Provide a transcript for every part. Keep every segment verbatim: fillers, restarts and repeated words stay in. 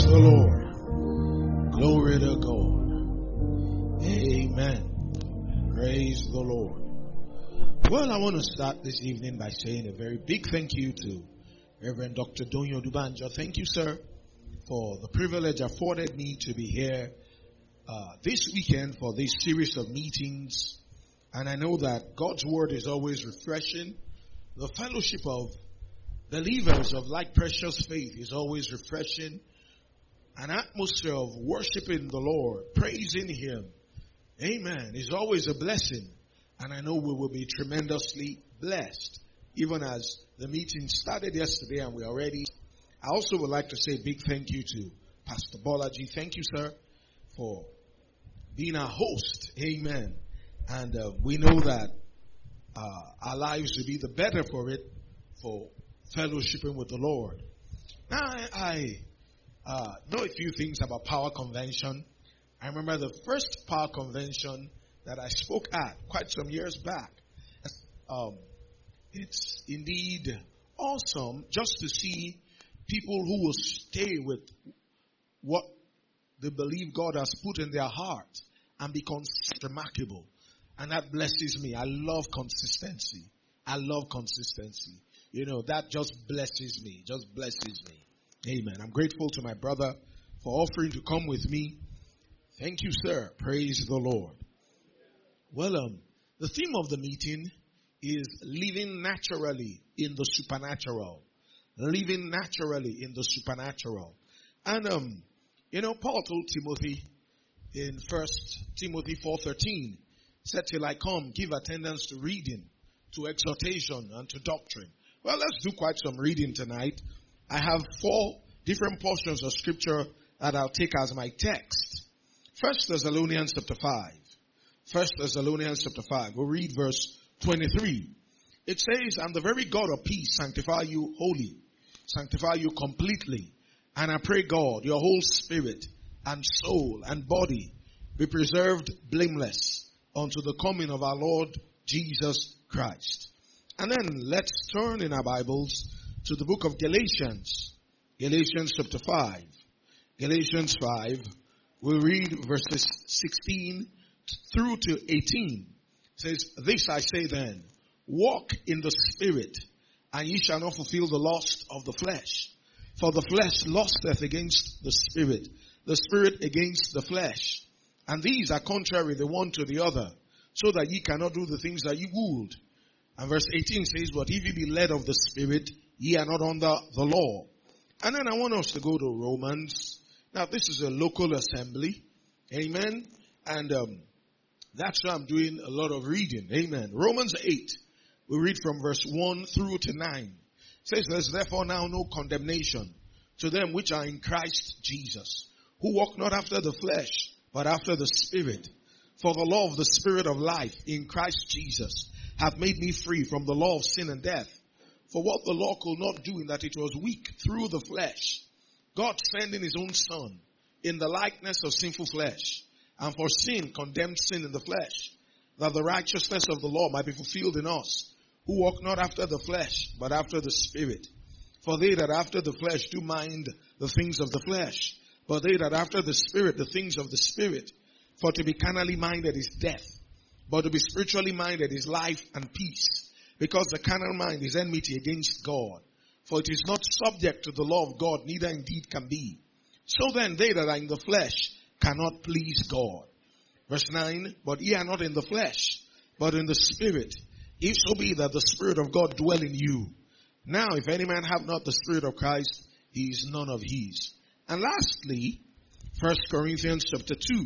the Lord. Glory to God. Amen. Praise the Lord. Well, I want to start this evening by saying a very big thank you to Reverend Doctor Donyo Dubanjo. Thank you, sir, for the privilege afforded me to be here uh, this weekend for this series of meetings. And I know that God's word is always refreshing. The fellowship of believers of like precious faith is always refreshing. An atmosphere of worshiping the Lord, praising Him, amen, is always a blessing. And I know we will be tremendously blessed, even as the meeting started yesterday and we are ready. I also would like to say a big thank you to Pastor Bolaji. Thank you, sir, for being our host, amen. And uh, we know that uh, our lives will be the better for it, for fellowshipping with the Lord. Now, I, I uh, know a few things about Power Convention. I remember the first Power Convention that I spoke at quite some years back. Um, it's indeed awesome just to see people who will stay with what they believe God has put in their hearts and be consistent, remarkable. And that blesses me. I love consistency. I love consistency. You know, that just blesses me. Just blesses me. Amen. I'm grateful to my brother for offering to come with me. Thank you, sir. Praise the Lord. Well, um, the theme of the meeting is living naturally in the supernatural. Living naturally in the supernatural. And, um, you know, Paul told Timothy in First Timothy four thirteen, said, till I come, give attendance to reading, to exhortation, and to doctrine. Well, let's do quite some reading tonight. I have four different portions of scripture that I'll take as my text. First Thessalonians chapter five. First Thessalonians chapter five. We'll read verse twenty-three. It says, and the very God of peace sanctify you wholly, sanctify you completely. And I pray God, your whole spirit and soul and body be preserved blameless unto the coming of our Lord Jesus Christ. And then let's turn in our Bibles to the book of Galatians. Galatians chapter five. Galatians five. We'll read verses sixteen through to eighteen. It says, this I say then, walk in the Spirit, and ye shall not fulfill the lust of the flesh. For the flesh lusteth against the Spirit, the Spirit against the flesh. And these are contrary the one to the other, so that ye cannot do the things that ye would. And verse eighteen says, but if ye be led of the Spirit, ye are not under the law. And then I want us to go to Romans. Now this is a local assembly. Amen. And um, that's why I'm doing a lot of reading. Amen. Romans eight. We read from verse one through to nine. It says, there's therefore now no condemnation to them which are in Christ Jesus, who walk not after the flesh, but after the Spirit. For the law of the Spirit of life in Christ Jesus hath made me free from the law of sin and death. For what the law could not do in that it was weak through the flesh, God sending his own Son in the likeness of sinful flesh, and for sin condemned sin in the flesh, that the righteousness of the law might be fulfilled in us, who walk not after the flesh, but after the Spirit. For they that after the flesh do mind the things of the flesh, but they that after the Spirit the things of the Spirit. For to be carnally minded is death, but to be spiritually minded is life and peace. Because the carnal mind is enmity against God. For it is not subject to the law of God, neither indeed can be. So then they that are in the flesh cannot please God. Verse nine, but ye are not in the flesh, but in the Spirit, if so be that the Spirit of God dwell in you. Now if any man have not the Spirit of Christ, he is none of his. And lastly, First Corinthians chapter two.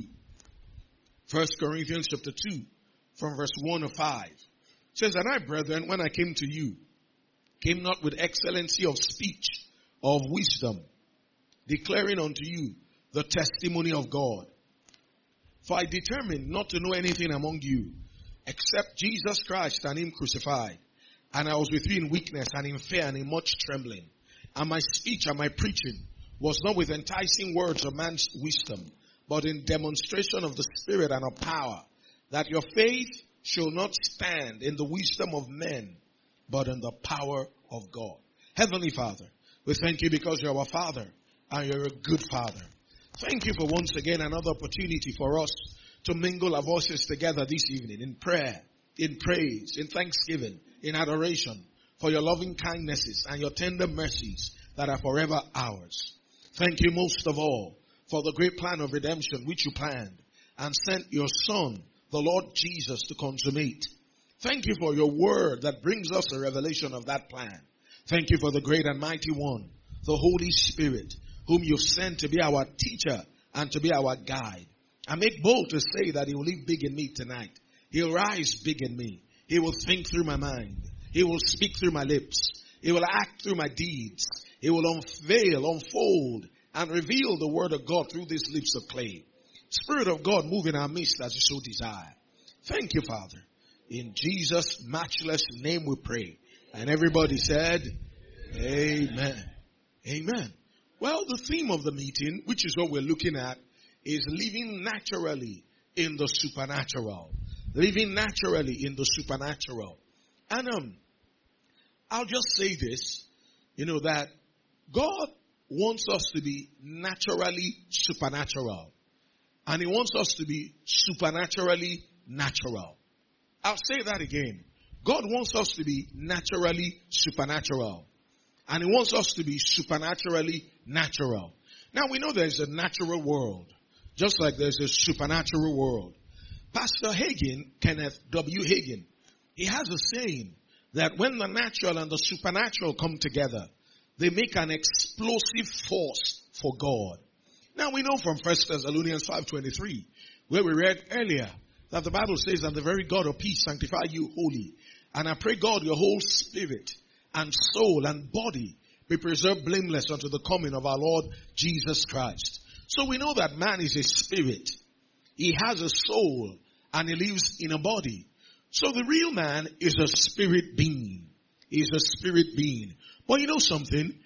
First Corinthians chapter two, from verse one to five. It says, and I, brethren, when I came to you, came not with excellency of speech or of wisdom, declaring unto you the testimony of God. For I determined not to know anything among you, except Jesus Christ and him crucified. And I was with you in weakness and in fear and in much trembling. And my speech and my preaching was not with enticing words of man's wisdom, but in demonstration of the Spirit and of power, that your faith shall not stand in the wisdom of men, but in the power of God. Heavenly Father, we thank you because you're our Father, and you're a good Father. Thank you for once again another opportunity for us to mingle our voices together this evening in prayer, in praise, in thanksgiving, in adoration for your loving kindnesses and your tender mercies that are forever ours. Thank you most of all for the great plan of redemption which you planned and sent your Son, the Lord Jesus, to consummate. Thank you for your word that brings us a revelation of that plan. Thank you for the great and mighty one, the Holy Spirit, whom you've sent to be our teacher and to be our guide. I make bold to say that he will live big in me tonight. He'll rise big in me. He will think through my mind. He will speak through my lips. He will act through my deeds. He will unveil, unfold, and reveal the word of God through these lips of clay. Spirit of God, move in our midst as you so desire. Thank you, Father. In Jesus' matchless name we pray. And everybody said, Amen. Amen. Well, the theme of the meeting, which is what we're looking at, is living naturally in the supernatural. Living naturally in the supernatural. And um, I'll just say this, you know, that God wants us to be naturally supernatural. And He wants us to be supernaturally natural. I'll say that again. God wants us to be naturally supernatural. And He wants us to be supernaturally natural. Now we know there's a natural world. Just like there's a supernatural world. Pastor Hagin, Kenneth W. Hagin, he has a saying that when the natural and the supernatural come together, they make an explosive force for God. Now we know from First Thessalonians five twenty-three, where we read earlier, that the Bible says that the very God of peace sanctify you wholly. And I pray God your whole spirit and soul and body be preserved blameless unto the coming of our Lord Jesus Christ. So we know that man is a spirit. He has a soul and he lives in a body. So the real man is a spirit being. He is a spirit being. But you know something?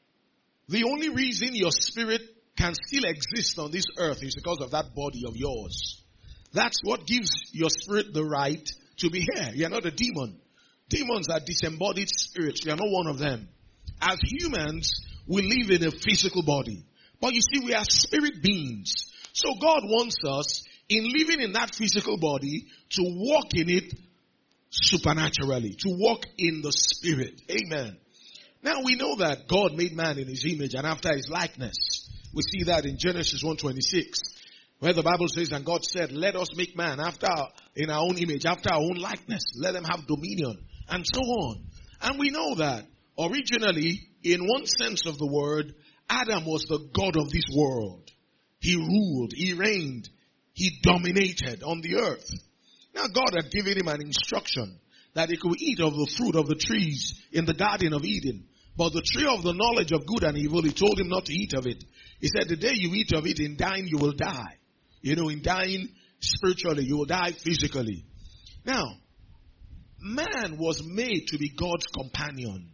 The only reason your spirit can still exist on this earth is because of that body of yours. That's what gives your spirit the right to be here. You're not a demon. Demons are disembodied spirits. You're not one of them. As humans, we live in a physical body. But you see, we are spirit beings. So God wants us, in living in that physical body, to walk in it supernaturally. To walk in the spirit. Amen. Now we know that God made man in His image and after His likeness. We see that in Genesis one twenty-six. Where the Bible says, and God said, let us make man after our, in our own image, after our own likeness. Let them have dominion. And so on. And we know that originally, in one sense of the word, Adam was the God of this world. He ruled, he reigned, he dominated on the earth. Now God had given him an instruction that he could eat of the fruit of the trees in the Garden of Eden. But the tree of the knowledge of good and evil, he told him not to eat of it. He said, the day you eat of it, in dying you will die. You know, in dying spiritually, you will die physically. Now, man was made to be God's companion.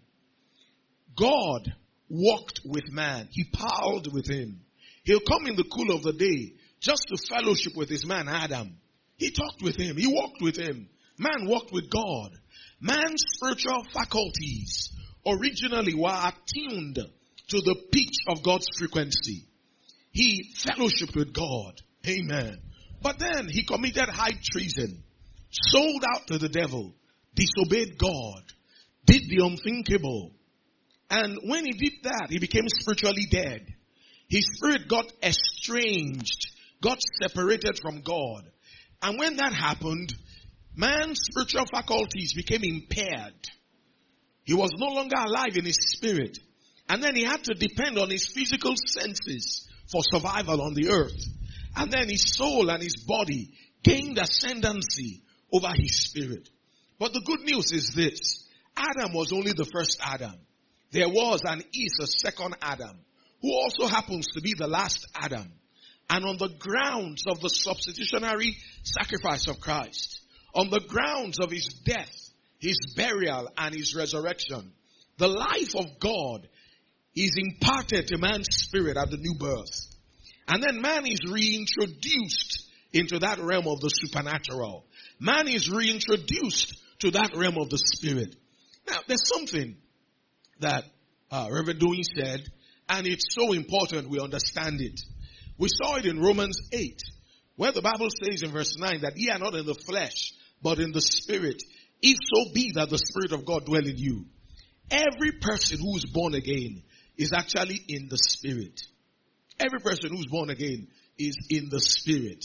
God walked with man. He palled with him. He'll come in the cool of the day just to fellowship with his man Adam. He talked with him. He walked with him. Man walked with God. Man's spiritual faculties originally were attuned to the pitch of God's frequency. He fellowshiped with God. Amen. But then he committed high treason, sold out to the devil, disobeyed God, did the unthinkable. And when he did that, he became spiritually dead. His spirit got estranged, got separated from God. And when that happened, man's spiritual faculties became impaired. He was no longer alive in his spirit. And then he had to depend on his physical senses for survival on the earth. And then his soul and his body gained ascendancy over his spirit. But the good news is this. Adam was only the first Adam. There was and is a second Adam, who also happens to be the last Adam. And on the grounds of the substitutionary sacrifice of Christ, on the grounds of his death, his burial, and his resurrection, the life of God is imparted to man's spirit at the new birth. And then man is reintroduced into that realm of the supernatural. Man is reintroduced to that realm of the spirit. Now, there's something that uh, Reverend Dewey said, And it's so important we understand it. We saw it in Romans eight, where the Bible says in verse nine that ye are not in the flesh, but in the Spirit, if so be that the Spirit of God dwell in you. Every person who is born again is actually in the Spirit. Every person who's born again is in the Spirit.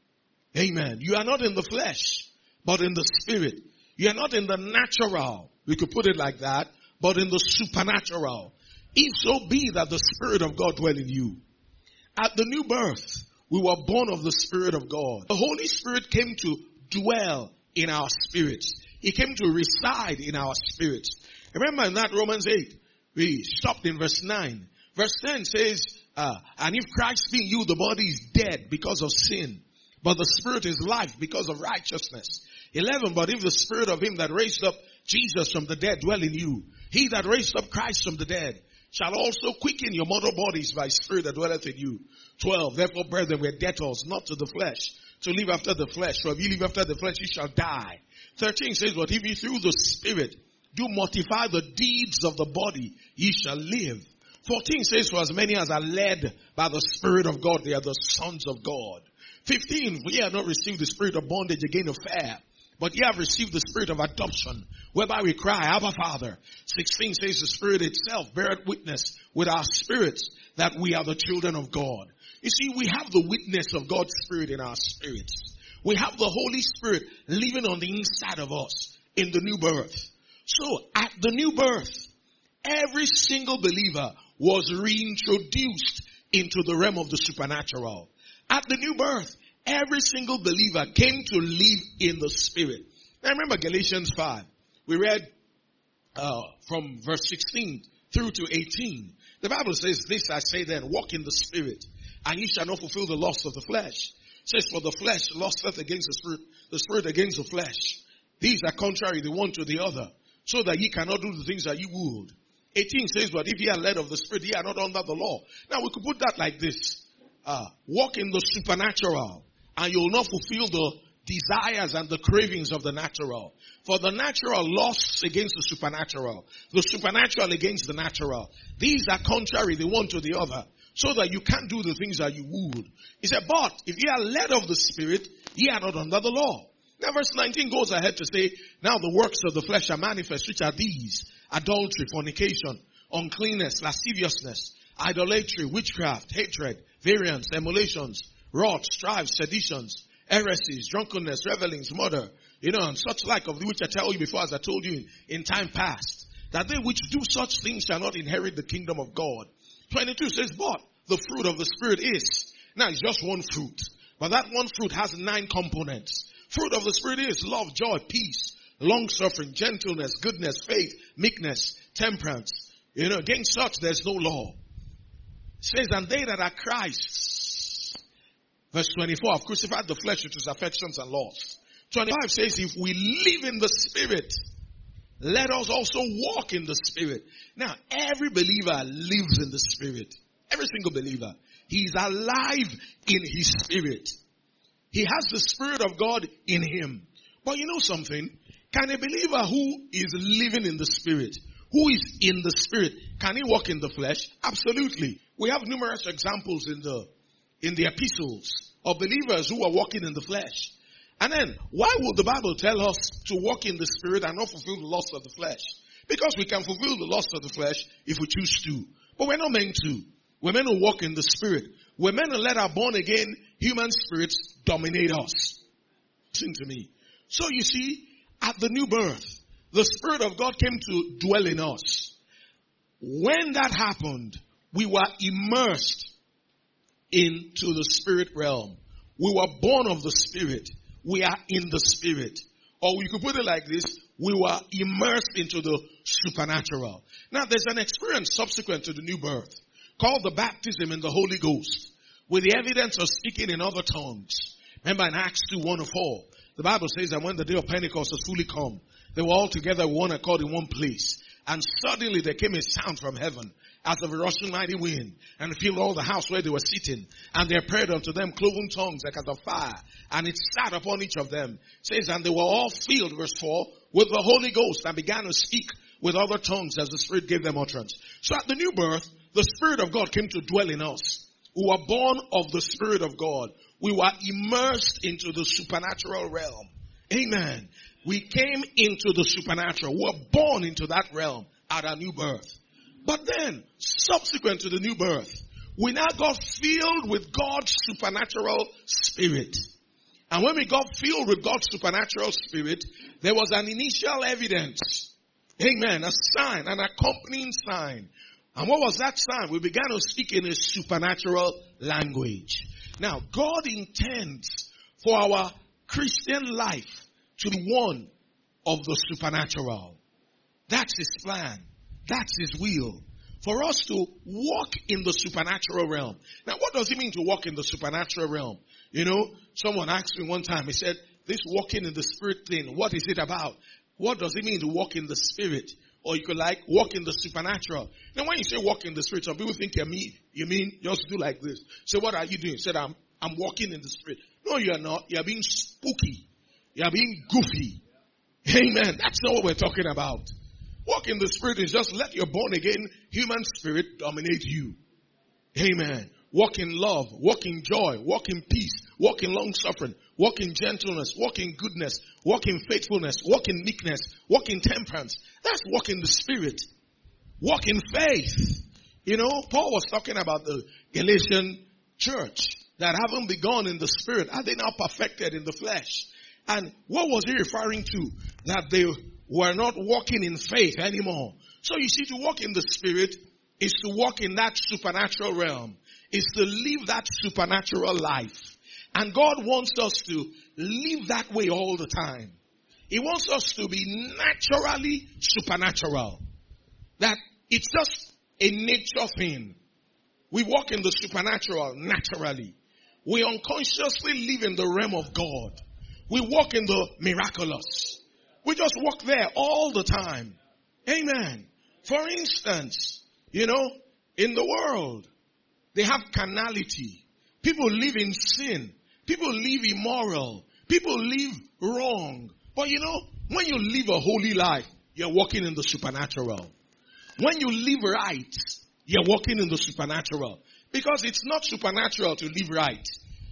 Amen. You are not in the flesh, but in the Spirit. You are not in the natural, we could put it like that, but in the supernatural. If so be that the Spirit of God dwell in you. At the new birth, we were born of the Spirit of God. The Holy Spirit came to dwell in our spirits. He came to reside in our spirits. Remember in that Romans eight, we stopped in verse nine. Verse ten says, uh, and if Christ be in you, the body is dead because of sin, but the Spirit is life because of righteousness. eleven, but if the Spirit of him that raised up Jesus from the dead dwell in you, he that raised up Christ from the dead shall also quicken your mortal bodies by Spirit that dwelleth in you. twelve, therefore brethren, we are debtors, not to the flesh, to live after the flesh. For if you live after the flesh, you shall die. thirteen says, but if you through the Spirit do mortify the deeds of the body, ye shall live. fourteen says, for as many as are led by the Spirit of God, they are the sons of God. fifteen, for ye have not received the spirit of bondage again of fear, but ye have received the Spirit of adoption, whereby we cry, Abba, Father. sixteen says, the Spirit itself beareth witness with our spirits that we are the children of God. You see, we have the witness of God's Spirit in our spirits. We have the Holy Spirit living on the inside of us in the new birth. So, at the new birth, every single believer was reintroduced into the realm of the supernatural. At the new birth, every single believer came to live in the Spirit. Now remember Galatians five. We read uh, from verse sixteen through to eighteen. The Bible says, this I say then, walk in the Spirit, and ye shall not fulfill the lust of the flesh. It says, for the flesh lusteth against the Spirit, the Spirit against the flesh. These are contrary the one to the other, so that ye cannot do the things that ye would. eighteen says, but if ye are led of the Spirit, ye are not under the law. Now we could put that like this. Uh, walk in the supernatural, and you will not fulfill the desires and the cravings of the natural. For the natural lusts against the supernatural. The supernatural against the natural. These are contrary the one to the other, so that you can't do the things that you would. He said, but if ye are led of the Spirit, ye are not under the law. Now verse nineteen goes ahead to say, now the works of the flesh are manifest, which are these: adultery, fornication, uncleanness, lasciviousness, idolatry, witchcraft, hatred, variance, emulations, wrath, strife, seditions, heresies, drunkenness, revelings, murder, you know, and such like, of which I tell you before, as I told you in, in time past, that they which do such things shall not inherit the kingdom of God. twenty-two says, but the fruit of the Spirit is. Now it's just one fruit, but that one fruit has nine components. Fruit of the Spirit is love, joy, peace, long-suffering, gentleness, goodness, faith, meekness, temperance. You know, against such there's no law. It says, and they that are Christ's. Verse twenty-four, have crucified the flesh with its affections and lusts. twenty-five says, if we live in the Spirit, let us also walk in the Spirit. Now, every believer lives in the Spirit. Every single believer. He is alive in his spirit. He has the Spirit of God in him. But you know something? Can a believer who is living in the Spirit, who is in the Spirit, can he walk in the flesh? Absolutely. We have numerous examples in the in the epistles of believers who are walking in the flesh. And then, why would the Bible tell us to walk in the Spirit and not fulfill the lust of the flesh? Because we can fulfill the lust of the flesh if we choose to. But we're not meant to. We're meant to walk in the Spirit. We're meant to let our born again human spirits dominate us. Listen to me. So you see, at the new birth, the Spirit of God came to dwell in us. When that happened, we were immersed into the spirit realm. We were born of the Spirit. We are in the Spirit. Or we could put it like this: we were immersed into the supernatural. Now there's an experience subsequent to the new birth called the baptism in the Holy Ghost, with the evidence of speaking in other tongues. Remember in Acts two, one to four, the Bible says that when the day of Pentecost was fully come, they were all together with one accord in one place. And suddenly there came a sound from heaven as of a rushing mighty wind, and filled all the house where they were sitting. And there appeared unto them cloven tongues like as of fire, and it sat upon each of them. It says, and they were all filled, verse four, with the Holy Ghost, and began to speak with other tongues as the Spirit gave them utterance. So at the new birth, the Spirit of God came to dwell in us. We were born of the Spirit of God. We were immersed into the supernatural realm. Amen. We came into the supernatural. We were born into that realm at our new birth. But then, subsequent to the new birth, we now got filled with God's supernatural Spirit. And when we got filled with God's supernatural Spirit, there was an initial evidence. Amen. A sign, an accompanying sign. And what was that sign? We began to speak in a supernatural language. Now, God intends for our Christian life to be one of the supernatural. That's His plan. That's His will. For us to walk in the supernatural realm. Now, what does it mean to walk in the supernatural realm? You know, someone asked me one time, he said, this walking in the Spirit thing, what is it about? What does it mean to walk in the Spirit? Or you could like walk in the supernatural. Now, when you say walk in the Spirit, some people think you mean, you mean just do like this. So what are you doing? He said, I'm, I'm walking in the Spirit. No, you are not. You are being spooky. You are being goofy. Amen. That's not what we're talking about. Walk in the Spirit is just let your born again human spirit dominate you. Amen. Walk in love, walk in joy, walk in peace, walk in long suffering, walk in gentleness, walk in goodness, walk in faithfulness, walk in meekness, walk in temperance. That's walk in the Spirit. Walk in faith. You know, Paul was talking about the Galatian church that haven't begun in the Spirit. Are they now perfected in the flesh? And what was he referring to? That they were not walking in faith anymore. So you see, to walk in the Spirit is to walk in that supernatural realm. Is to live that supernatural life. And God wants us to live that way all the time. He wants us to be naturally supernatural. That it's just a nature thing. We walk in the supernatural naturally. We unconsciously live in the realm of God. We walk in the miraculous. We just walk there all the time. Amen. For instance, you know, in the world, they have carnality. People live in sin. People live immoral. People live wrong. But you know, when you live a holy life, you're walking in the supernatural. When you live right, you're walking in the supernatural. Because it's not supernatural to live right.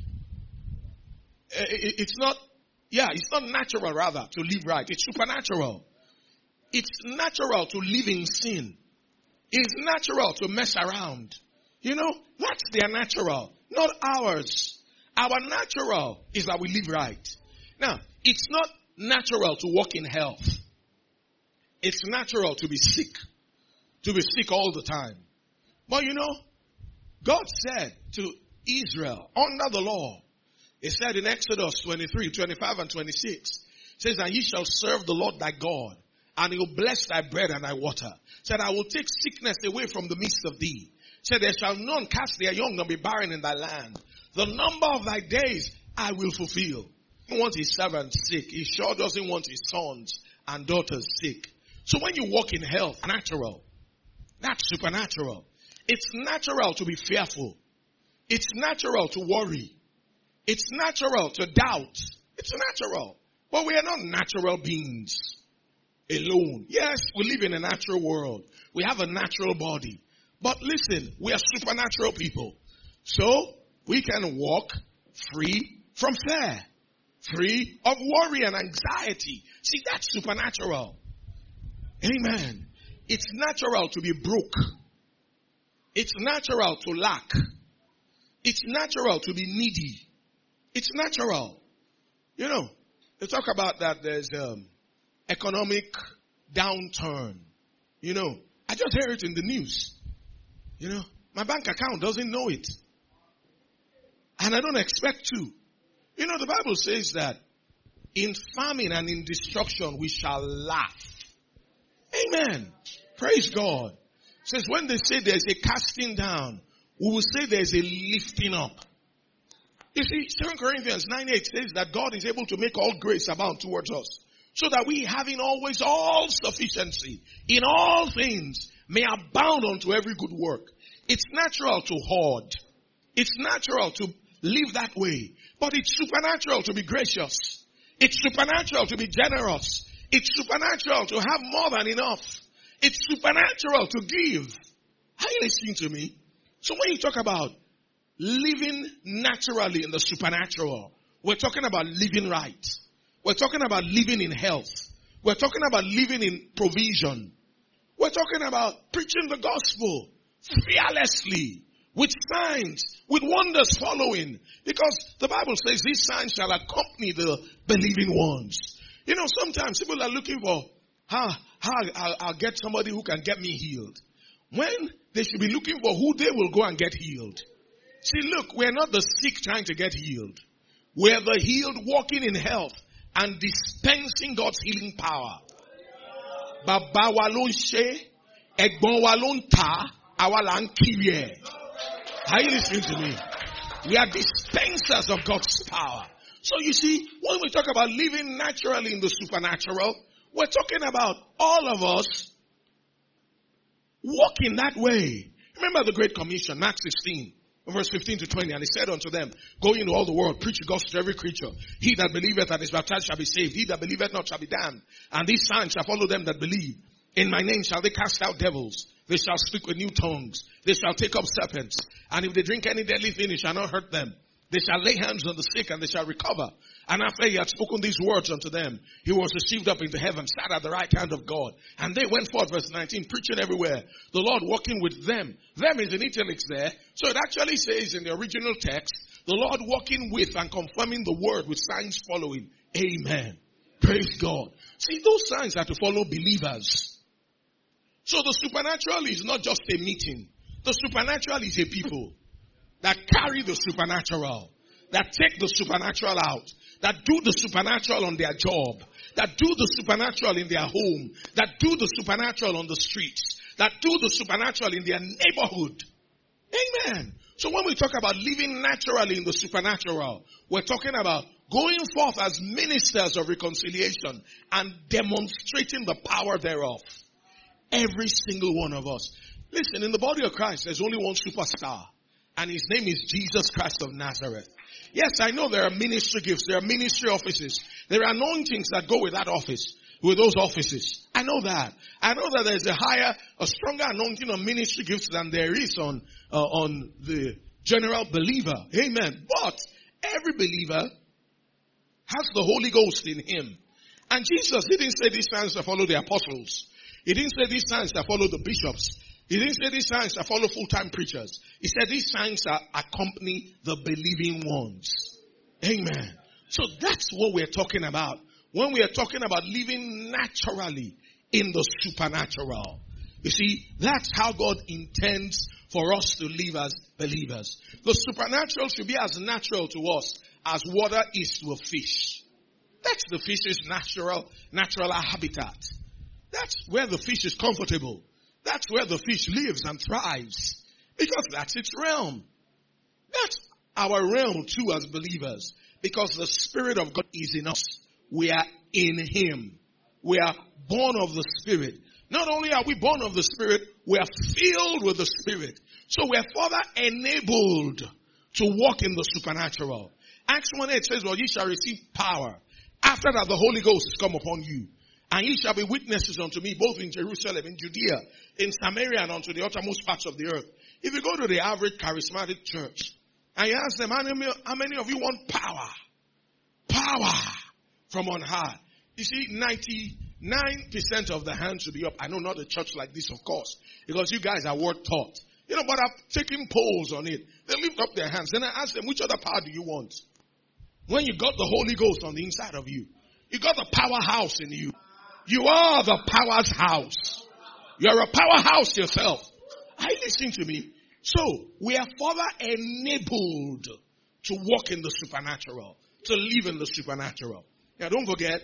It's not, yeah, it's not natural rather to live right. It's supernatural. It's natural to live in sin. It's natural to mess around. You know, that's their natural, not ours. Our natural is that we live right. Now, it's not natural to walk in health. It's natural to be sick. To be sick all the time. But you know, God said to Israel under the law, He said in Exodus twenty-three, twenty-five and twenty-six, says, and ye shall serve the Lord thy God, and He will bless thy bread and thy water. Said, I will take sickness away from the midst of thee. Said, there shall none cast their young nor be barren in thy land. The number of thy days I will fulfill. He wants His servants sick. He sure doesn't want His sons and daughters sick. So when you walk in health, natural. That's supernatural. It's natural to be fearful. It's natural to worry. It's natural to doubt. It's natural. But we are not natural beings alone. Yes, we live in a natural world. We have a natural body. But listen, we are supernatural people. So, we can walk free from fear. Free of worry and anxiety. See, that's supernatural. Amen. It's natural to be broke. It's natural to lack. It's natural to be needy. It's natural. You know, they talk about that there's um, economic downturn. You know, I just heard it in the news. You know, my bank account doesn't know it. And I don't expect to. You know, the Bible says that in famine and in destruction we shall laugh. Amen. Praise God. It says when they say there's a casting down, we will say there's a lifting up. You see, Second Corinthians nine eight says that God is able to make all grace abound towards us, so that we, having always all sufficiency in all things, may abound unto every good work. It's natural to hoard. It's natural to live that way. But it's supernatural to be gracious. It's supernatural to be generous. It's supernatural to have more than enough. It's supernatural to give. Are you listening to me? So when you talk about living naturally in the supernatural, we're talking about living right. We're talking about living in health. We're talking about living in provision. We're talking about preaching the gospel fearlessly, with signs, with wonders following. Because the Bible says these signs shall accompany the believing ones. You know, sometimes people are looking for how, how I'll, I'll get somebody who can get me healed. When they should be looking for who they will go and get healed. See, look, we're not the sick trying to get healed. We're the healed walking in health and dispensing God's healing power. Baba walon she, egbon walon ta, awalan kirie. Are you listening to me? We are dispensers of God's power. So you see, when we talk about living naturally in the supernatural, we're talking about all of us walking that way. Remember the Great Commission, Mark sixteen, verse fifteen to twenty, and he said unto them, go into all the world, preach the gospel to every creature. He that believeth and is baptized shall be saved. He that believeth not shall be damned. And these signs shall follow them that believe. In my name shall they cast out devils. They shall speak with new tongues. They shall take up serpents. And if they drink any deadly thing, it shall not hurt them. They shall lay hands on the sick and they shall recover. And after he had spoken these words unto them, he was received up into heaven, sat at the right hand of God. And they went forth, verse nineteen, preaching everywhere. The Lord walking with them. Them is in italics there. So it actually says in the original text, the Lord walking with and confirming the word with signs following. Amen. Praise God. See, those signs are to follow believers. So the supernatural is not just a meeting. The supernatural is a people that carry the supernatural, that take the supernatural out, that do the supernatural on their job, that do the supernatural in their home, that do the supernatural on the streets, that do the supernatural in their neighborhood. Amen. So when we talk about living naturally in the supernatural, we're talking about going forth as ministers of reconciliation and demonstrating the power thereof. Every single one of us. Listen, in the body of Christ, there's only one superstar. And his name is Jesus Christ of Nazareth. Yes, I know there are ministry gifts. There are ministry offices. There are anointings that go with that office, with those offices. I know that. I know that there's a higher, a stronger anointing on ministry gifts than there is on, uh, on the general believer. Amen. But every believer has the Holy Ghost in him. And Jesus didn't say these signs to follow the apostles. He didn't say these signs that follow the bishops. He didn't say these signs that follow full-time preachers. He said these signs that accompany the believing ones. Amen. So that's what we're talking about when we are talking about living naturally in the supernatural. You see, that's how God intends for us to live as believers. The supernatural should be as natural to us as water is to a fish. That's the fish's natural, natural habitat. That's where the fish is comfortable. That's where the fish lives and thrives. Because that's its realm. That's our realm too as believers. Because the Spirit of God is in us. We are in Him. We are born of the Spirit. Not only are we born of the Spirit, we are filled with the Spirit. So we are further enabled to walk in the supernatural. Acts one eight says, well, ye shall receive power. After that, the Holy Ghost is come upon you. And ye shall be witnesses unto me, both in Jerusalem, in Judea, in Samaria, and unto the uttermost parts of the earth. If you go to the average charismatic church, and you ask them, how many of you want power? Power from on high. You see, ninety-nine percent of the hands should be up. I know not a church like this, of course, because you guys are word taught. You know, but I've taken polls on it. They lift up their hands. Then I ask them, which other power do you want? When you got the Holy Ghost on the inside of you, you got the powerhouse in you. You are the power's house. You're a powerhouse yourself. Are you listening to me? So, we are further enabled to walk in the supernatural, to live in the supernatural. Now, don't forget,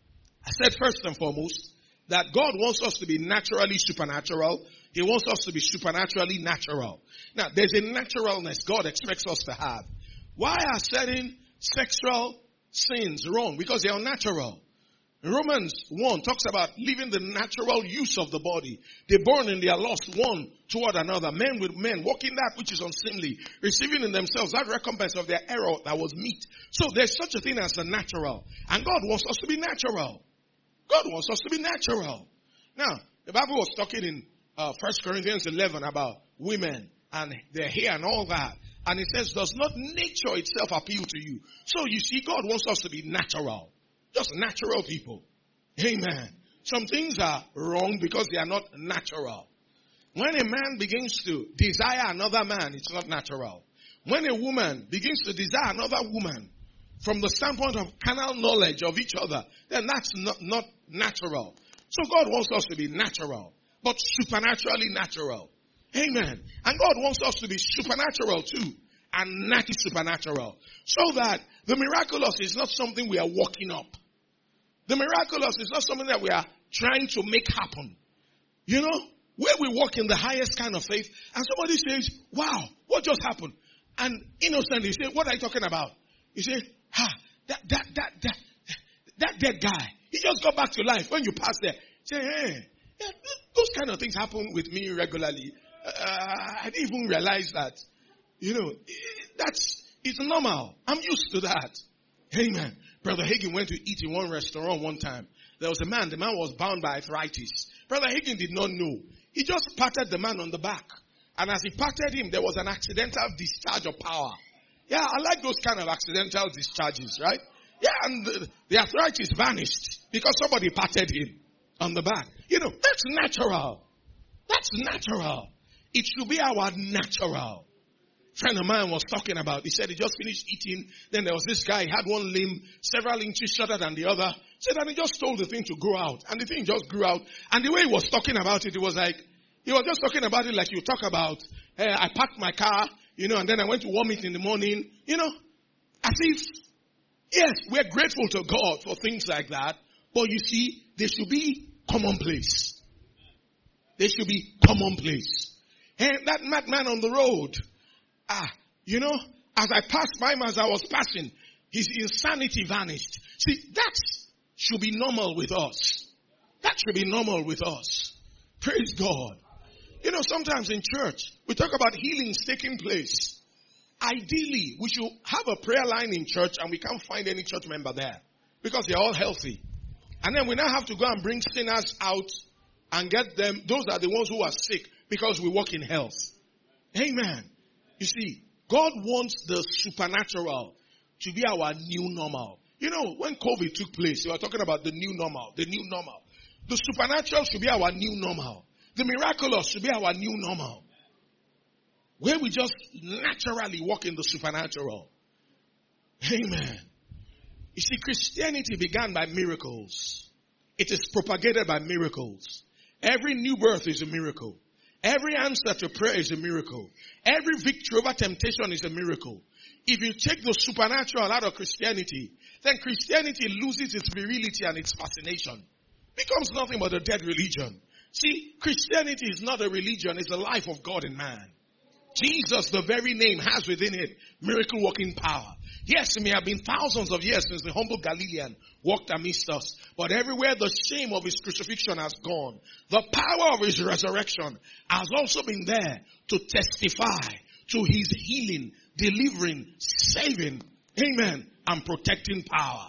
I said first and foremost that God wants us to be naturally supernatural. He wants us to be supernaturally natural. Now, there's a naturalness God expects us to have. Why are certain sexual sins wrong? Because they are unnatural. Romans one talks about living the natural use of the body. They burn in their lust one toward another. Men with men, walking that which is unseemly, receiving in themselves that recompense of their error that was meet. So there's such a thing as the natural. And God wants us to be natural. God wants us to be natural. Now, the Bible was talking in uh, First Corinthians eleven about women and their hair and all that. And it says, does not nature itself appeal to you? So you see, God wants us to be natural. Just natural people. Amen. Some things are wrong because they are not natural. When a man begins to desire another man, it's not natural. When a woman begins to desire another woman from the standpoint of carnal knowledge of each other, then that's not, not natural. So God wants us to be natural, but supernaturally natural. Amen. And God wants us to be supernatural too, and not supernatural. So that the miraculous is not something we are walking up. The miraculous is not something that we are trying to make happen. You know, where we walk in the highest kind of faith, and somebody says, wow, what just happened? And innocently say, what are you talking about? You say, ha, that, that, that, that, that dead guy, he just got back to life. When you pass there, say, hey, yeah, those kind of things happen with me regularly. Uh, I didn't even realize that. You know, that's, it's normal. I'm used to that. Amen. Brother Hagin went to eat in one restaurant one time. There was a man, the man was bound by arthritis. Brother Hagin did not know. He just patted the man on the back. And as he patted him, there was an accidental discharge of power. Yeah, I like those kind of accidental discharges, right? Yeah, and the, the arthritis vanished because somebody patted him on the back. You know, that's natural. That's natural. It should be our natural. A friend of mine was talking about, he said he just finished eating. Then there was this guy, he had one limb several inches shorter than the other. Said that he just told the thing to grow out. And the thing just grew out. And the way he was talking about it, it was like, he was just talking about it like you talk about, hey, I parked my car, you know, and then I went to warm it in the morning, you know, as if, yes, we're grateful to God for things like that, but you see, they should be commonplace. They should be commonplace. And that madman on the road, ah, you know, as I passed by him, as I was passing, his insanity vanished. See, that should be normal with us. That should be normal with us. Praise God. You know, sometimes in church, we talk about healings taking place. Ideally, we should have a prayer line in church and we can't find any church member there because they're all healthy. And then we now have to go and bring sinners out and get them. Those are the ones who are sick because we walk in health. Amen. You see, God wants the supernatural to be our new normal. You know, when COVID took place, we were talking about the new normal, the new normal. The supernatural should be our new normal. The miraculous should be our new normal. Where we just naturally walk in the supernatural. Amen. You see, Christianity began by miracles. It is propagated by miracles. Every new birth is a miracle. Every answer to prayer is a miracle. Every victory over temptation is a miracle. If you take the supernatural out of Christianity, then Christianity loses its virility and its fascination. Becomes nothing but a dead religion. See, Christianity is not a religion, it's the life of God in man. Jesus, the very name, has within it miracle working power. Yes, it may have been thousands of years since the humble Galilean walked amidst us, but everywhere the shame of his crucifixion has gone, the power of his resurrection has also been there to testify to his healing, delivering, saving, amen, and protecting power.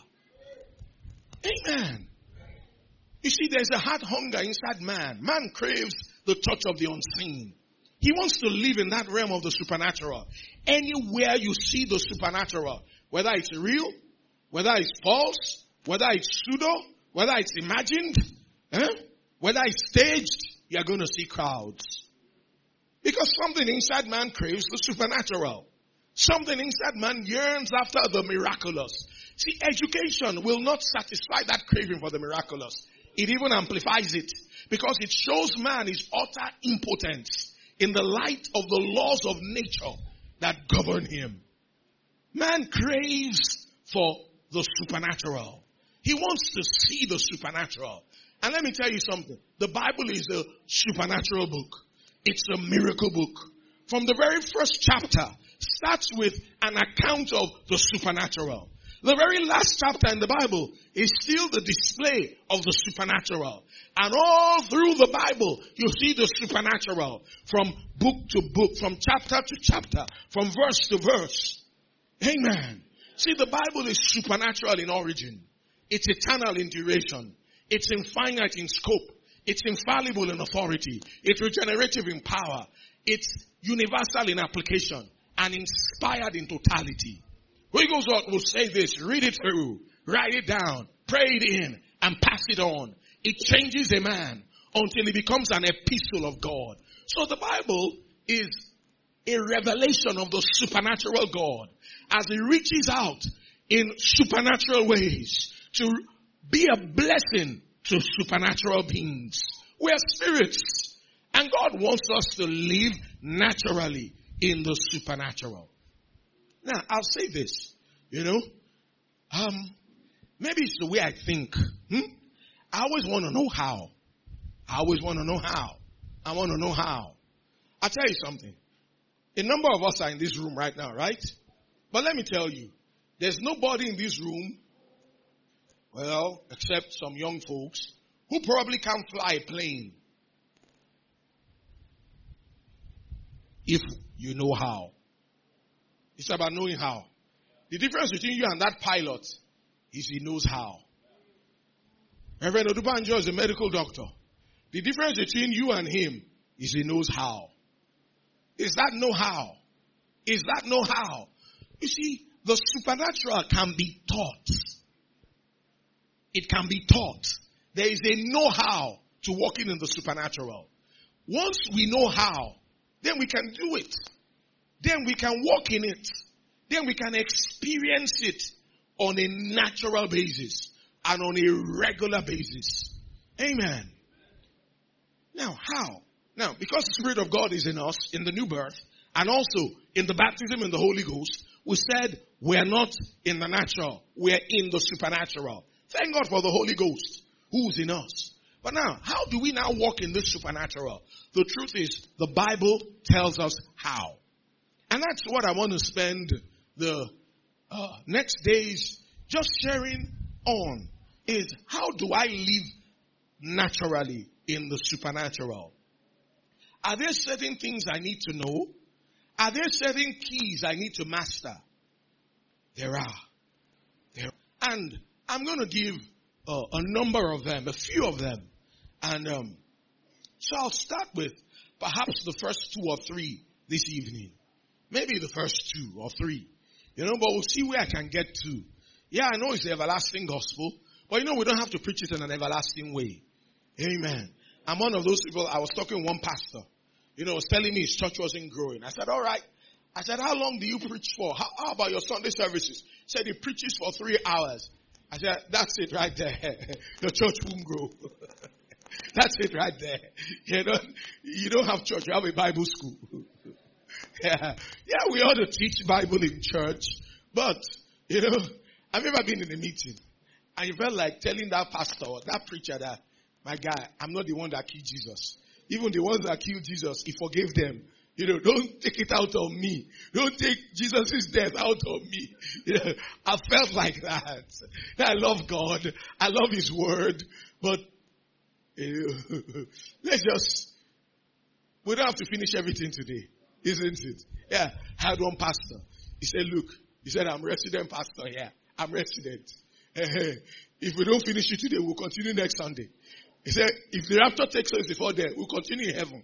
Amen. You see, there's a heart hunger inside man. Man craves the touch of the unseen. He wants to live in that realm of the supernatural. Anywhere you see the supernatural, whether it's real, whether it's false, whether it's pseudo, whether it's imagined, eh? whether it's staged, you're going to see crowds. Because something inside man craves the supernatural. Something inside man yearns after the miraculous. See, education will not satisfy that craving for the miraculous. It even amplifies it. Because it shows man his utter impotence in the light of the laws of nature that govern him. Man craves for the supernatural. He wants to see the supernatural. And let me tell you something. The Bible is a supernatural book. It's a miracle book. From the very first chapter, starts with an account of the supernatural. The very last chapter in the Bible is still the display of the supernatural. And all through the Bible, you see the supernatural from book to book, from chapter to chapter, from verse to verse. Amen. See, the Bible is supernatural in origin. It's eternal in duration. It's infinite in scope. It's infallible in authority. It's regenerative in power. it's universal in application and inspired in totality. Holy Ghost will say this, read it through, write it down, pray it in, and pass it on. It changes a man until it becomes an epistle of God. So the Bible is a revelation of the supernatural God as He reaches out in supernatural ways to be a blessing to supernatural beings. We are spirits, and God wants us to live naturally in the supernatural. Now, I'll say this, you know, um, maybe it's the way I think. Hmm? I always want to know how. I always want to know how. I want to know how. I'll tell you something. A number of us are in this room right now, right? But let me tell you, there's nobody in this room, well, except some young folks, who probably can't fly a plane. If you know how. It's about knowing how. The difference between you and that pilot is he knows how. Reverend Odubanjo is a medical doctor. The difference between you and him is he knows how. Is that know how? Is that know how? You see, the supernatural can be taught. It can be taught. There is a know-how to walking in the supernatural. Once we know how, then we can do it. Then we can walk in it. Then we can experience it on a natural basis and on a regular basis. Amen. Now, how? Now, because the Spirit of God is in us in the new birth and also in the baptism in the Holy Ghost, we said we are not in the natural. We are in the supernatural. Thank God for the Holy Ghost who's in us. But now, how do we now walk in this supernatural? The truth is, the Bible tells us how. And that's what I want to spend the uh, next days just sharing on, is how do I live naturally in the supernatural? Are there certain things I need to know? Are there certain keys I need to master? There are. There are. And I'm going to give uh, a number of them, a few of them. And um, so I'll start with perhaps the first two or three this evening. Maybe the first two or three. You know, but we'll see where I can get to. Yeah, I know it's the everlasting gospel. But you know, we don't have to preach it in an everlasting way. Amen. I'm one of those people. I was talking to one pastor. You know, was telling me his church wasn't growing. I said, all right. I said, how long do you preach for? How, how about your Sunday services? He said, he preaches for three hours. I said, that's it right there. Your church won't grow. That's it right there. You know, you don't have church. You have a Bible school. Yeah. Yeah, we ought to teach Bible in church. But, you know, I've never been in a meeting. And you felt like telling that pastor or that preacher that, my guy, I'm not the one that killed Jesus. Even the ones that killed Jesus, he forgave them. You know, don't take it out on me. Don't take Jesus' death out on me. You know, I felt like that. I love God. I love His word. But, you know, let's just, we don't have to finish everything today. Isn't it? Yeah. I had one pastor. He said, look, he said, I'm resident pastor here. I'm resident. If we don't finish it today, we'll continue next Sunday. He said, if the rapture takes us before then, we'll continue in heaven.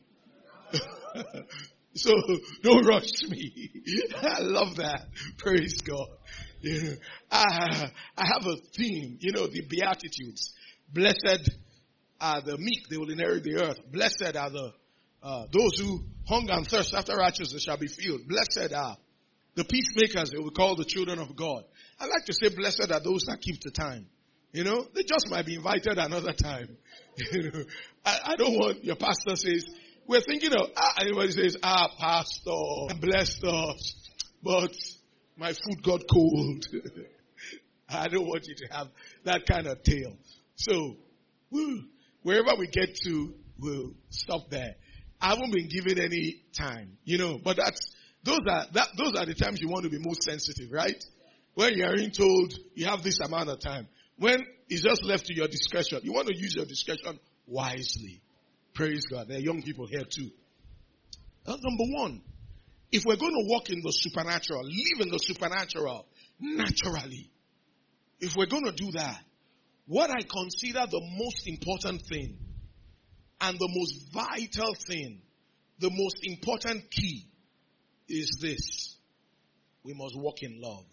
So, don't rush me. I love that. Praise God. You know, I, I have a theme, you know, the Beatitudes. Blessed are the meek, they will inherit the earth. Blessed are the uh, those who hunger and thirst after righteousness shall be filled. Blessed are the peacemakers, they will be called the children of God. I like to say blessed are those that keep the time. You know, they just might be invited another time. You know, I, I don't want your pastor says, we're thinking of, ah, anybody says, ah, pastor, blessed us, but my food got cold. I don't want you to have that kind of tale. So, woo, wherever we get to, we'll stop there. I haven't been given any time, you know, but that's, those are, that, those are the times you want to be most sensitive, right? When you're being told you have this amount of time. When it's just left to your discretion, you want to use your discretion wisely. Praise God. There are young people here too. Uh, number one, if we're going to walk in the supernatural, live in the supernatural naturally, if we're going to do that, what I consider the most important thing and the most vital thing, the most important key is this. We must walk in love.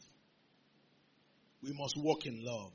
We must walk in love.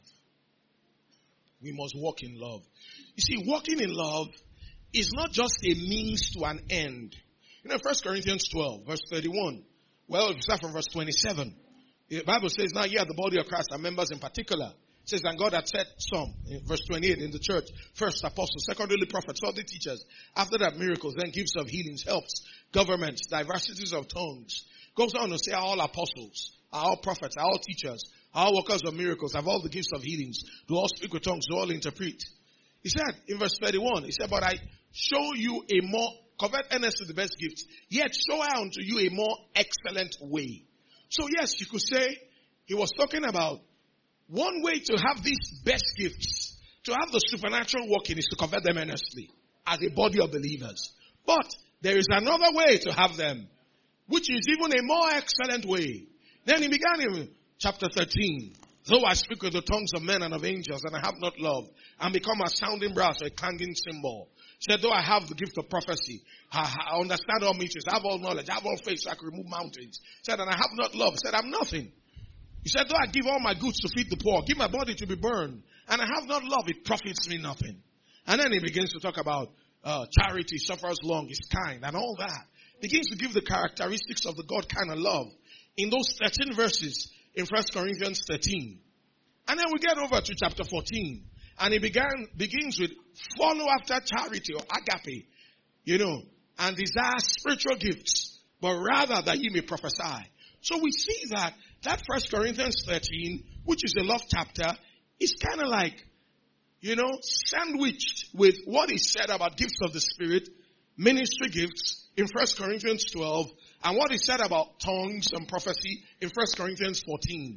We must walk in love. You see, walking in love is not just a means to an end. You know, First Corinthians twelve, verse thirty-one. Well, if you start from verse twenty-seven, the Bible says, now ye are the body of Christ, and members in particular. It says, and God had set some, in verse twenty-eight, in the church, first apostles, secondly prophets, thirdly teachers, after that miracles, then gifts of healings, helps, governments, diversities of tongues. Goes on to say, are all apostles, are all prophets, are all teachers, are all workers of miracles, have all the gifts of healings, do all speak with tongues, do all interpret. He said, in verse thirty-one, he said, but I show you a more, covet earnestly the best gifts, yet show I unto you a more excellent way. So yes, you could say, he was talking about one way to have these best gifts, to have the supernatural working, is to covet them earnestly as a body of believers. But there is another way to have them, which is even a more excellent way. Then he began in chapter thirteen. Though I speak with the tongues of men and of angels, and I have not love, and become a sounding brass or a clanging cymbal. He said, though I have the gift of prophecy, I, I understand all mysteries, I have all knowledge, I have all faith, so I can remove mountains. He said, and I have not love. He said, I'm nothing. He said, though I give all my goods to feed the poor, give my body to be burned, and I have not love, it profits me nothing. And then he begins to talk about uh, charity, suffers long, is kind, and all that. Begins to give the characteristics of the God kind of love in those thirteen verses in First Corinthians thirteen. And then we get over to chapter fourteen. And he began, begins with, follow after charity or agape, you know, and desire spiritual gifts, but rather that ye may prophesy. So we see that, that First Corinthians thirteen, which is a love chapter, is kind of like, you know, sandwiched with what is said about gifts of the Spirit, ministry gifts in First Corinthians twelve, and what is said about tongues and prophecy in First Corinthians fourteen.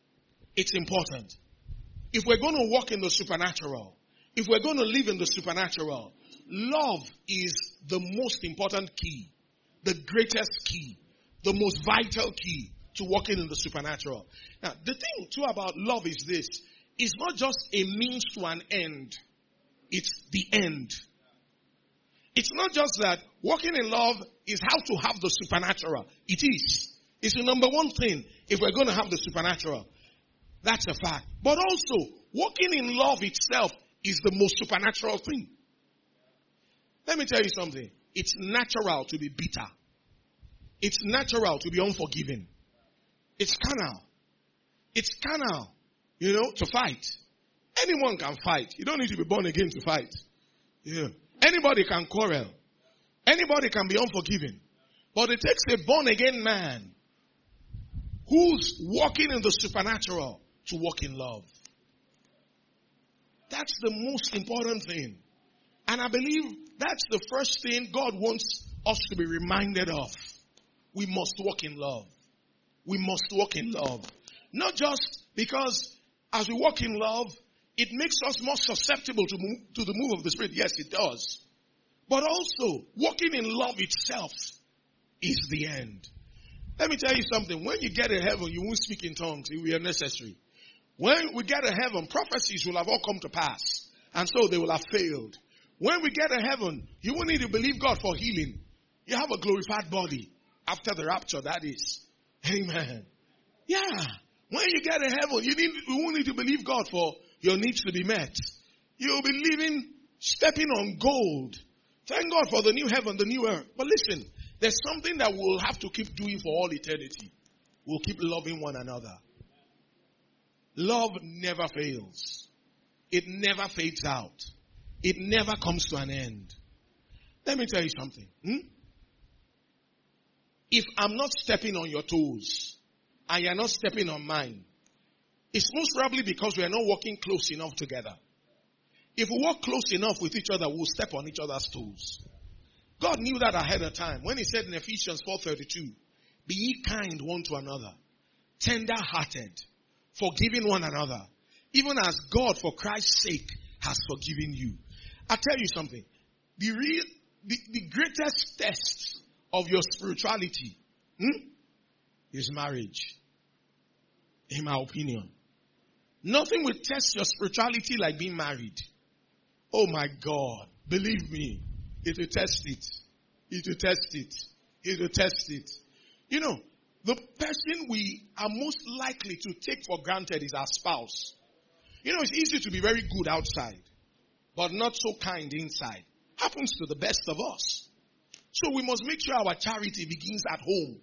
It's important. If we're going to walk in the supernatural, if we're going to live in the supernatural, love is the most important key, the greatest key, the most vital key to walking in the supernatural. Now, the thing too about love is this. It's not just a means to an end. It's the end. It's not just that walking in love is how to have the supernatural. It is. It's the number one thing if we're going to have the supernatural. That's a fact. But also, walking in love itself is the most supernatural thing. Let me tell you something. It's natural to be bitter. It's natural to be unforgiving. It's carnal. It's carnal, you know, to fight. Anyone can fight. You don't need to be born again to fight. Yeah. Anybody can quarrel. Anybody can be unforgiving. But it takes a born again man who's walking in the supernatural to walk in love. That's the most important thing. And I believe that's the first thing God wants us to be reminded of. We must walk in love. We must walk in love. Not just because as we walk in love, it makes us more susceptible to, move, to the move of the Spirit. Yes, it does. But also, walking in love itself is the end. Let me tell you something. When you get to heaven, you won't speak in tongues. It will be unnecessary. When we get to heaven, prophecies will have all come to pass. And so they will have failed. When we get to heaven, you won't need to believe God for healing. You have a glorified body. After the rapture, that is. Amen. Yeah. When you get to heaven, you, need, you won't need to believe God for your needs to be met. You'll be living, stepping on gold. Thank God for the new heaven, the new earth. But listen, there's something that we'll have to keep doing for all eternity. We'll keep loving one another. Love never fails. It never fades out. It never comes to an end. Let me tell you something. Hmm? If I'm not stepping on your toes, and you're not stepping on mine, it's most probably because we are not walking close enough together. If we walk close enough with each other, we'll step on each other's toes. God knew that ahead of time. When he said in Ephesians four thirty-two, be ye kind one to another, tender-hearted, forgiving one another, even as God for Christ's sake has forgiven you. I tell you something. The real, the, the greatest test of your spirituality hmm, is marriage. In my opinion. Nothing will test your spirituality like being married. Oh my God. Believe me. It will test it. He will test it. He will test it. You know, the person we are most likely to take for granted is our spouse. You know, it's easy to be very good outside, but not so kind inside. Happens to the best of us. So we must make sure our charity begins at home.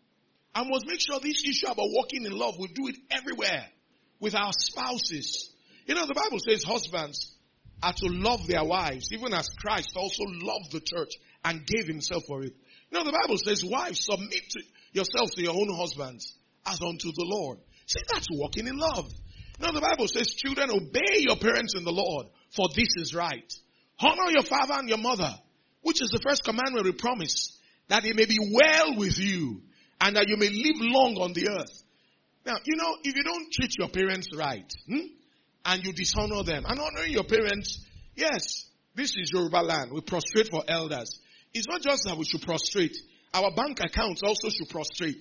And must make sure this issue about walking in love, we do it everywhere with our spouses. You know, the Bible says husbands are to love their wives, even as Christ also loved the church and gave himself for it. You know, the Bible says, wives, submit to yourselves to your own husbands as unto the Lord. See, that's walking in love. You know, the Bible says, children, obey your parents in the Lord, for this is right. Honor your father and your mother, which is the first commandment we promise, that it may be well with you and that you may live long on the earth. Now, you know, if you don't treat your parents right, hmm, and you dishonor them, and honoring your parents, yes, this is Yoruba land. We prostrate for elders. It's not just that we should prostrate. Our bank accounts also should prostrate.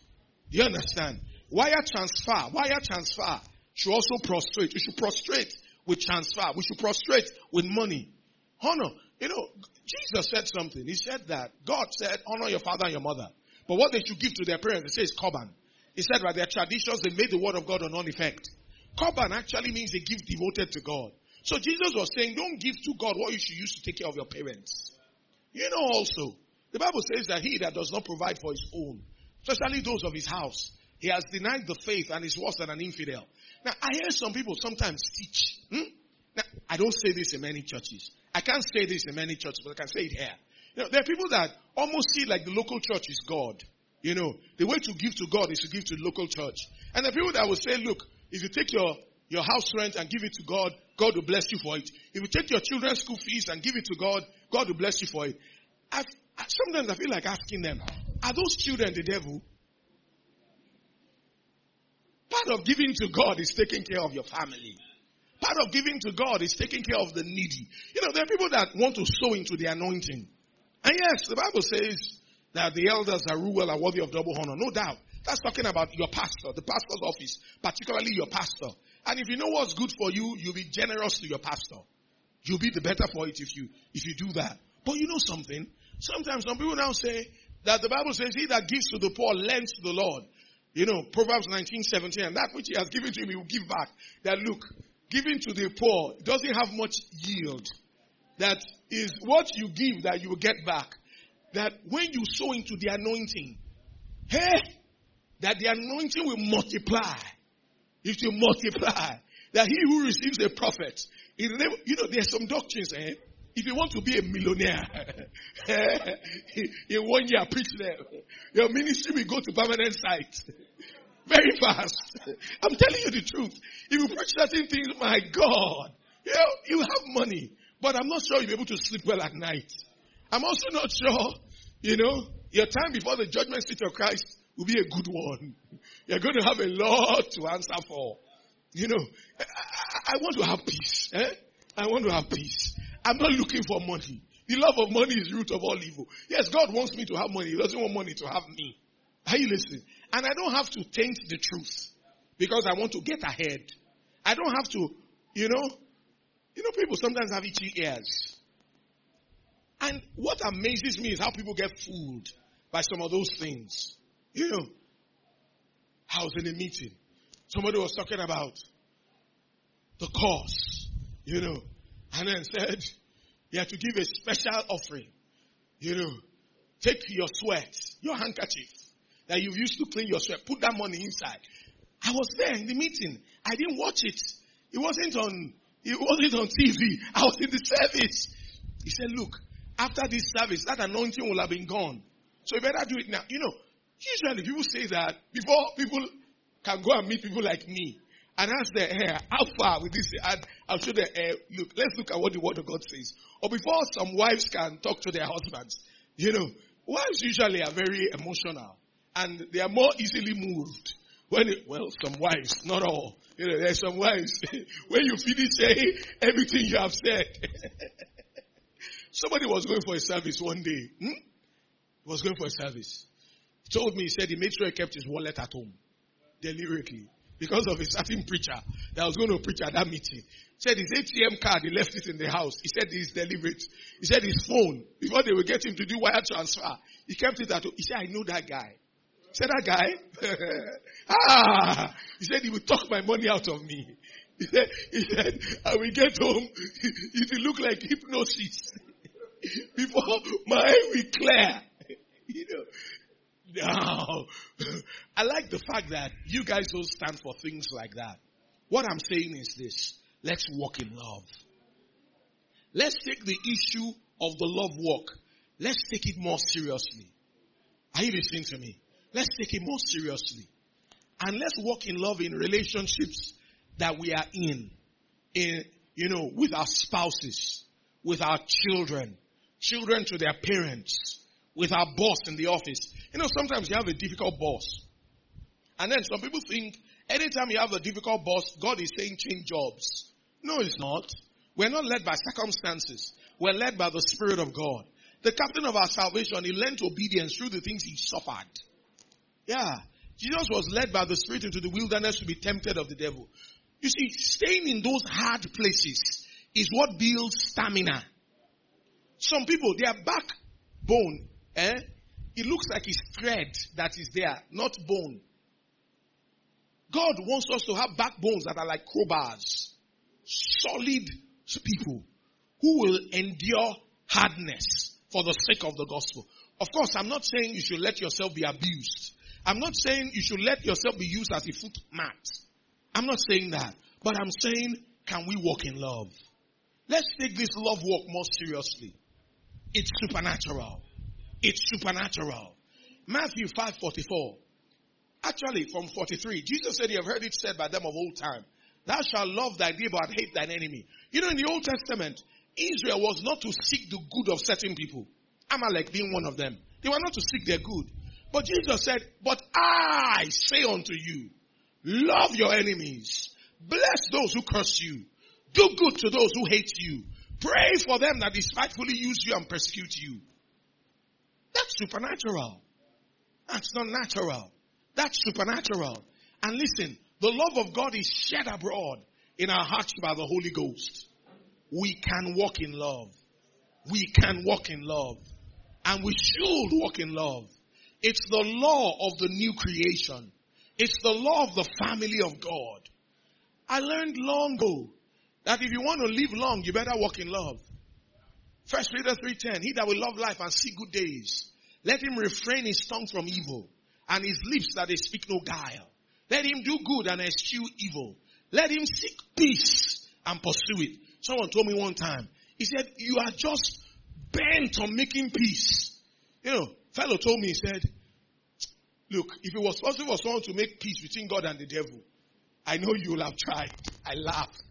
You understand? Wire transfer, wire transfer should also prostrate. We should prostrate with transfer. We should prostrate with money. Honor. You know, Jesus said something. He said that God said, honor your father and your mother. But what they should give to their parents, they say is korban. He said by their traditions, they made the word of God of none effect. Korban actually means a gift devoted to God. So Jesus was saying, don't give to God what you should use to take care of your parents. You know also, the Bible says that he that does not provide for his own, especially those of his house, he has denied the faith and is worse than an infidel. Now, I hear some people sometimes teach. Hmm? Now, I don't say this in many churches. I can't say this in many churches, but I can say it here. You know, there are people that almost see like the local church is God. You know, the way to give to God is to give to the local church. And there are people that will say, look, if you take your, your house rent and give it to God, God will bless you for it. If you take your children's school fees and give it to God, God will bless you for it. I've, I, sometimes I feel like asking them, are those children the devil? Part of giving to God is taking care of your family. Part of giving to God is taking care of the needy. You know, there are people that want to sow into the anointing. And yes, the Bible says that the elders that rule well are worthy of double honor. No doubt. That's talking about your pastor, the pastor's office, particularly your pastor. And if you know what's good for you, you'll be generous to your pastor. You'll be the better for it if you, if you do that. But you know something? Sometimes some people now say that the Bible says he that gives to the poor lends to the Lord. You know, Proverbs nineteen seventeen, and that which he has given to him, he will give back. That look, giving to the poor doesn't have much yield. That is what you give that you will get back. That when you sow into the anointing, hey, that the anointing will multiply. It will multiply. That he who receives a prophet, you know, there's some doctrines, eh? If you want to be a millionaire, in one year, preach them. Your ministry will go to permanent site. Very fast. I'm telling you the truth. If you preach certain things, my God, you know, you have money. But I'm not sure you'll be able to sleep well at night. I'm also not sure, you know, your time before the judgment seat of Christ will be a good one. You're going to have a lot to answer for. You know, I, I, I want to have peace. Eh? I want to have peace. I'm not looking for money. The love of money is the root of all evil. Yes, God wants me to have money. He doesn't want money to have me. Are you listening? And I don't have to taint the truth because I want to get ahead. I don't have to, you know, you know, people sometimes have itchy ears. And what amazes me is how people get fooled by some of those things. You know, I was in a meeting. Somebody was talking about the course, you know, and then said, you have to give a special offering. You know, take your sweat, your handkerchief that you've used to clean your sweat, put that money inside. I was there in the meeting. I didn't watch it. It wasn't on, it wasn't on T V. I was in the service. He said, look, after this service, that anointing will have been gone. So you better do it now. You know, usually people say that before people can go and meet people like me and ask their hair, how far with this? And I'll show them, uh, look, let's look at what the word of God says. Or before some wives can talk to their husbands, you know, wives usually are very emotional and they are more easily moved. When it, well, some wives, not all. You know, there's some wives, when you finish saying everything you have said. Somebody was going for a service one day. Hmm? He was going for a service. He told me, he said he made sure he kept his wallet at home. Deliberately. because of a certain preacher that was going to preach at that meeting. He said his A T M card, he left it in the house. He said he's deliberate. He said his phone, before they would get him to do wire transfer, he kept it at home. He said, I know that guy. He said, that guy? ah! He said, he will talk my money out of me. He said, he said, I will get home. It will look like hypnosis. Before my eye will clear. You know. Now, I like the fact that you guys don't stand for things like that. What I'm saying is this. Let's walk in love. Let's take the issue of the love walk. Let's take it more seriously. Are you listening to me? Let's take it more seriously. And let's walk in love in relationships that we are in. In, you know, with our spouses, with our children, children to their parents, with our boss in the office. You know, sometimes you have a difficult boss. And then some people think anytime you have a difficult boss, God is saying change jobs. No, it's not. We're not led by circumstances. We're led by the Spirit of God. The captain of our salvation, he learned obedience through the things he suffered. Yeah. Jesus was led by the Spirit into the wilderness to be tempted of the devil. You see, staying in those hard places is what builds stamina. Some people, their backbone, eh? It looks like it's thread that is there, not bone. God wants us to have backbones that are like crowbars. Solid people who will endure hardness for the sake of the gospel. Of course, I'm not saying you should let yourself be abused. I'm not saying you should let yourself be used as a foot mat. I'm not saying that. But I'm saying, can we walk in love? Let's take this love walk more seriously. It's supernatural. It's supernatural. Matthew five forty-four. Actually, from forty-three, Jesus said, you have heard it said by them of old time, thou shalt love thy neighbor and hate thine enemy. You know, in the Old Testament, Israel was not to seek the good of certain people. Amalek being one of them. They were not to seek their good. But Jesus said, but I say unto you, love your enemies. Bless those who curse you. Do good to those who hate you. Pray for them that despitefully use you and persecute you. That's supernatural. That's not natural. That's supernatural. And listen, the love of God is shed abroad in our hearts by the Holy Ghost. We can walk in love. We can walk in love. And we should walk in love. It's the law of the new creation. It's the law of the family of God. I learned long ago that if you want to live long, you better walk in love. First Peter three ten, he that will love life and see good days, let him refrain his tongue from evil, and his lips that they speak no guile. Let him do good and eschew evil. Let him seek peace and pursue it. Someone told me one time, he said, you are just bent on making peace. You know, fellow told me, he said, look, if it was possible for someone to make peace between God and the devil, I know you will have tried. I laughed.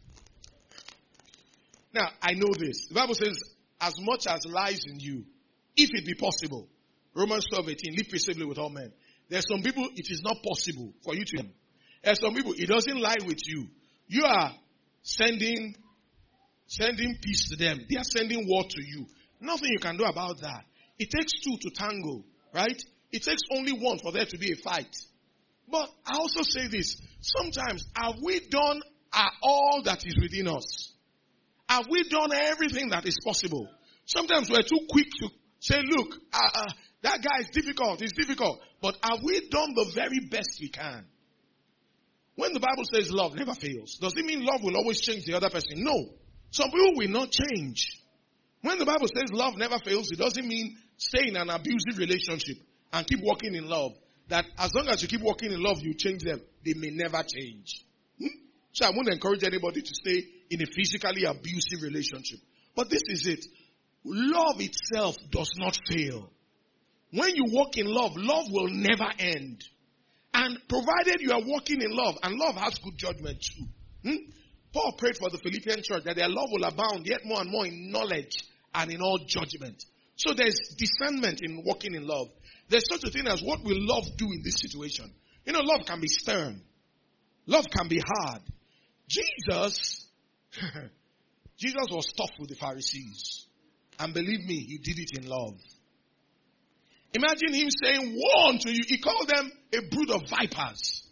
Now, I know this. The Bible says, as much as lies in you, if it be possible. Romans twelve eighteen, live peaceably with all men. There are some people, it is not possible for you to. There are some people, it doesn't lie with you. You are sending, sending peace to them. They are sending war to you. Nothing you can do about that. It takes two to tango, right? It takes only one for there to be a fight. But I also say this. Sometimes, have we done our all that is within us? Have we done everything that is possible? Sometimes we're too quick to say, look, uh, uh, that guy is difficult, it's difficult. But have we done the very best we can? When the Bible says love never fails, does it mean love will always change the other person? No. Some people will not change. When the Bible says love never fails, it doesn't mean stay in an abusive relationship and keep walking in love. That as long as you keep walking in love, you change them. They may never change. Hmm? So I won't encourage anybody to stay in a physically abusive relationship. But this is it. Love itself does not fail. When you walk in love, love will never end. And provided you are walking in love, and love has good judgment too. Hmm? Paul prayed for the Philippian church that their love will abound yet more and more in knowledge and in all judgment. So there's discernment in walking in love. There's such a thing as what will love do in this situation. You know, love can be stern. Love can be hard. Jesus, Jesus was tough with the Pharisees. And believe me, he did it in love. Imagine him saying, woe unto you. He called them a brood of vipers.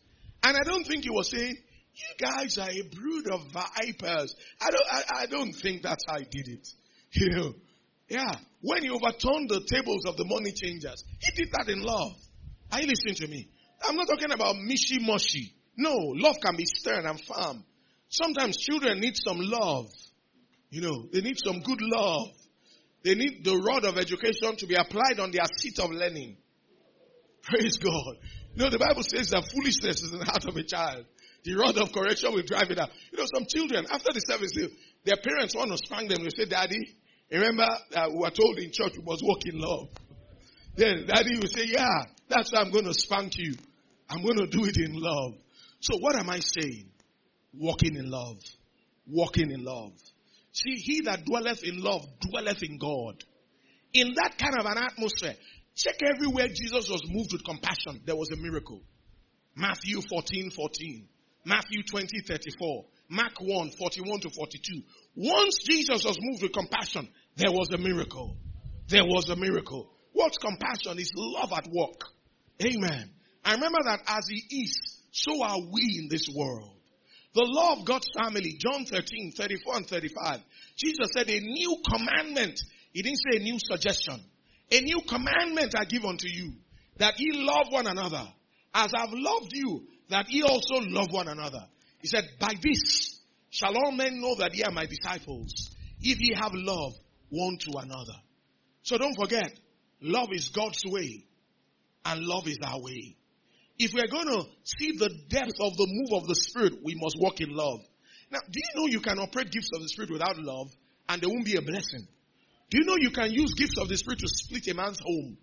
And I don't think he was saying, you guys are a brood of vipers. I don't, I, I don't think that's how he did it. You know, yeah. When he overturned the tables of the money changers, he did that in love. Are you listening to me? I'm not talking about mishy-mushy. No, love can be stern and firm. Sometimes children need some love. You know, they need some good love. They need the rod of education to be applied on their seat of learning. Praise God. You know, the Bible says that foolishness is in the heart of a child. The rod of correction will drive it out. You know, some children, after the service, their parents want to spank them. They say, Daddy, remember that we were told in church we must walk in love. Then Daddy will say, yeah, that's why I'm going to spank you. I'm going to do it in love. So what am I saying? Walking in love. Walking in love. See, he that dwelleth in love dwelleth in God. In that kind of an atmosphere, check everywhere Jesus was moved with compassion, there was a miracle. Matthew fourteen fourteen. Matthew twenty thirty-four. Mark one forty-one to forty-two. Once Jesus was moved with compassion, there was a miracle. There was a miracle. What's compassion? Is love at work. Amen. I remember that as he is, so are we in this world. The law of God's family, John thirteen, thirty-four and thirty-five. Jesus said a new commandment. He didn't say a new suggestion. A new commandment I give unto you, that ye love one another, as I've loved you, that ye also love one another. He said, by this shall all men know that ye are my disciples, if ye have love one to another. So don't forget, love is God's way, and love is our way. If we're going to see the depth of the move of the Spirit, we must walk in love. Now, do you know you can operate gifts of the Spirit without love, and there won't be a blessing? Do you know you can use gifts of the Spirit to split a man's home?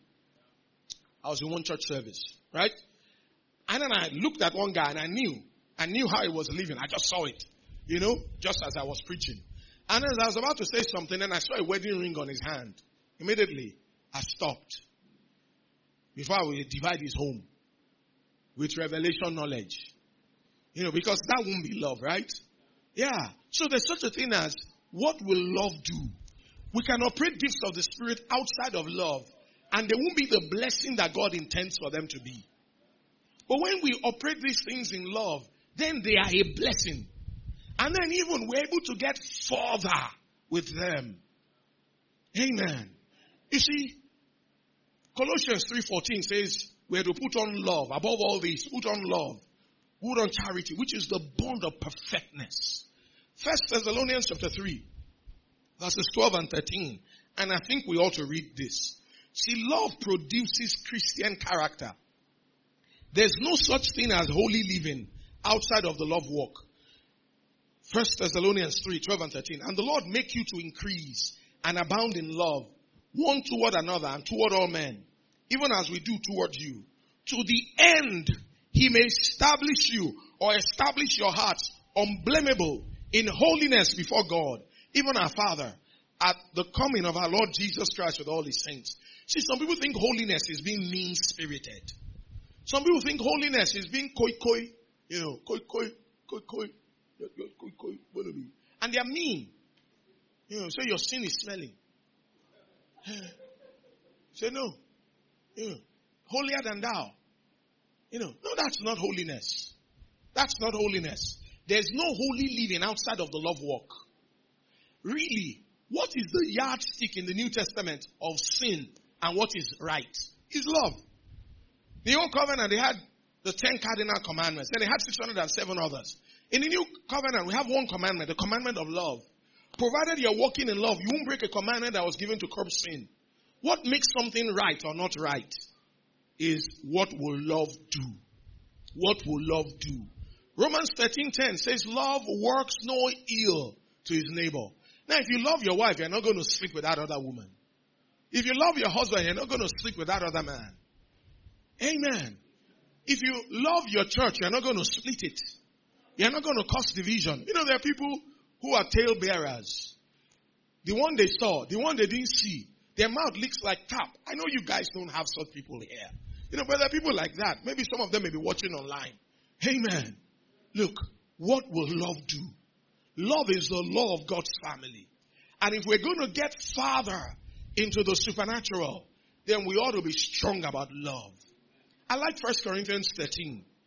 I was in one church service, right? And then I looked at one guy and I knew, I knew how he was living. I just saw it, you know, just as I was preaching. And as I was about to say something, and I saw a wedding ring on his hand. Immediately, I stopped. Before I would divide his home with revelation knowledge. You know, because that won't be love, right? Yeah. So there's such a thing as, what will love do? We can operate gifts of the Spirit outside of love, and they won't be the blessing that God intends for them to be. But when we operate these things in love, then they are a blessing. And then even we're able to get further with them. Amen. You see, Colossians three fourteen says, we're to put on love. Above all this, put on love. Put on charity, which is the bond of perfectness. First Thessalonians chapter three, verses twelve and thirteen. And I think we ought to read this. See, love produces Christian character. There's no such thing as holy living outside of the love walk. First Thessalonians three, twelve and thirteen. And the Lord make you to increase and abound in love, one toward another and toward all men, even as we do toward you, to the end he may establish you or establish your hearts unblameable in holiness before God, even our Father, at the coming of our Lord Jesus Christ with all his saints. See, some people think holiness is being mean-spirited. Some people think holiness is being koi koi, you know, koi koi, koi koi, koi koi, and they are mean. You know, say your sin is smelling. Say no. You know, holier than thou. You know, no, that's not holiness. That's not holiness. There's no holy living outside of the love walk. Really, what is the yardstick in the New Testament of sin and what is right? Is love. The Old Covenant, they had the ten cardinal commandments. Then they had six hundred seven others. In the New Covenant, we have one commandment, the commandment of love. Provided you're walking in love, you won't break a commandment that was given to curb sin. What makes something right or not right is what will love do. What will love do? Romans thirteen ten says love works no ill to his neighbor. Now if you love your wife, you're not going to sleep with that other woman. If you love your husband, you're not going to sleep with that other man. Amen. If you love your church, you're not going to split it. You're not going to cause division. You know, there are people who are tail bearers. The one they saw, the one they didn't see, their mouth leaks like tap. I know you guys don't have such people here. You know, but there are people like that. Maybe some of them may be watching online. Amen. Look, what will love do? Love is the law of God's family. And if we're going to get farther into the supernatural, then we ought to be strong about love. I like First Corinthians thirteen.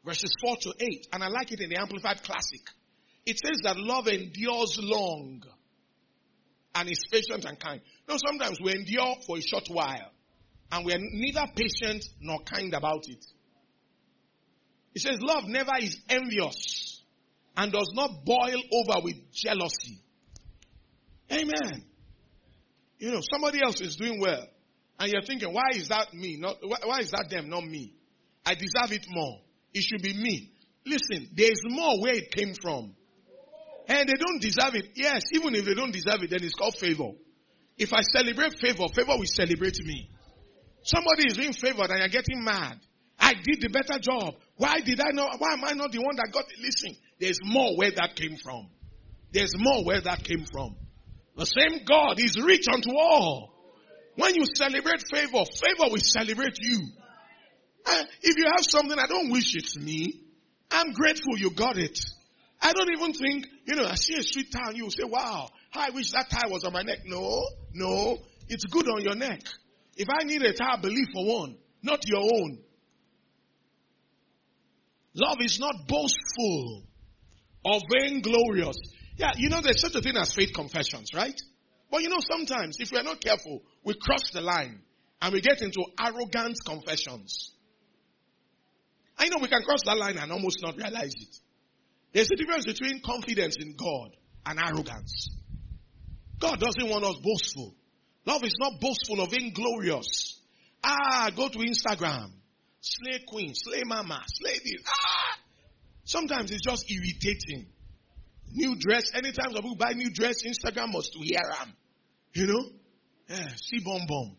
verses four to eight. And I like it in the Amplified Classic. It says that love endures long and is patient and kind. Now sometimes we endure for a short while and we are neither patient nor kind about it. It says love never is envious and does not boil over with jealousy. Amen. You know, somebody else is doing well and you're thinking, why is that me? Not, why, why is that them, not me? I deserve it more. It should be me. Listen, there is more where it came from. And they don't deserve it. Yes, even if they don't deserve it, then it's called favor. If I celebrate favor, favor will celebrate me. Somebody is being favored and you're getting mad. I did the better job. Why did I not? Why am I not the one that got it? Listen, there's more where that came from. There's more where that came from. The same God is rich unto all. When you celebrate favor, favor will celebrate you. Uh, if you have something, I don't wish it's me. I'm grateful you got it. I don't even think, you know, I see a sweet tie and you say, wow, I wish that tie was on my neck. No, no, it's good on your neck. If I need a tie, I believe for one, not your own. Love is not boastful or vainglorious. Yeah, you know, there's such a thing as faith confessions, right? But you know, sometimes, if we're not careful, we cross the line and we get into arrogant confessions. I know we can cross that line and almost not realize it. There's a difference between confidence in God and arrogance. God doesn't want us boastful. Love is not boastful or vainglorious. Ah, go to Instagram. Slay queen, slay mama, slay this. Ah! Sometimes it's just irritating. New dress, anytime some people buy new dress, Instagram must wear them. You know? Yeah, see bum bum.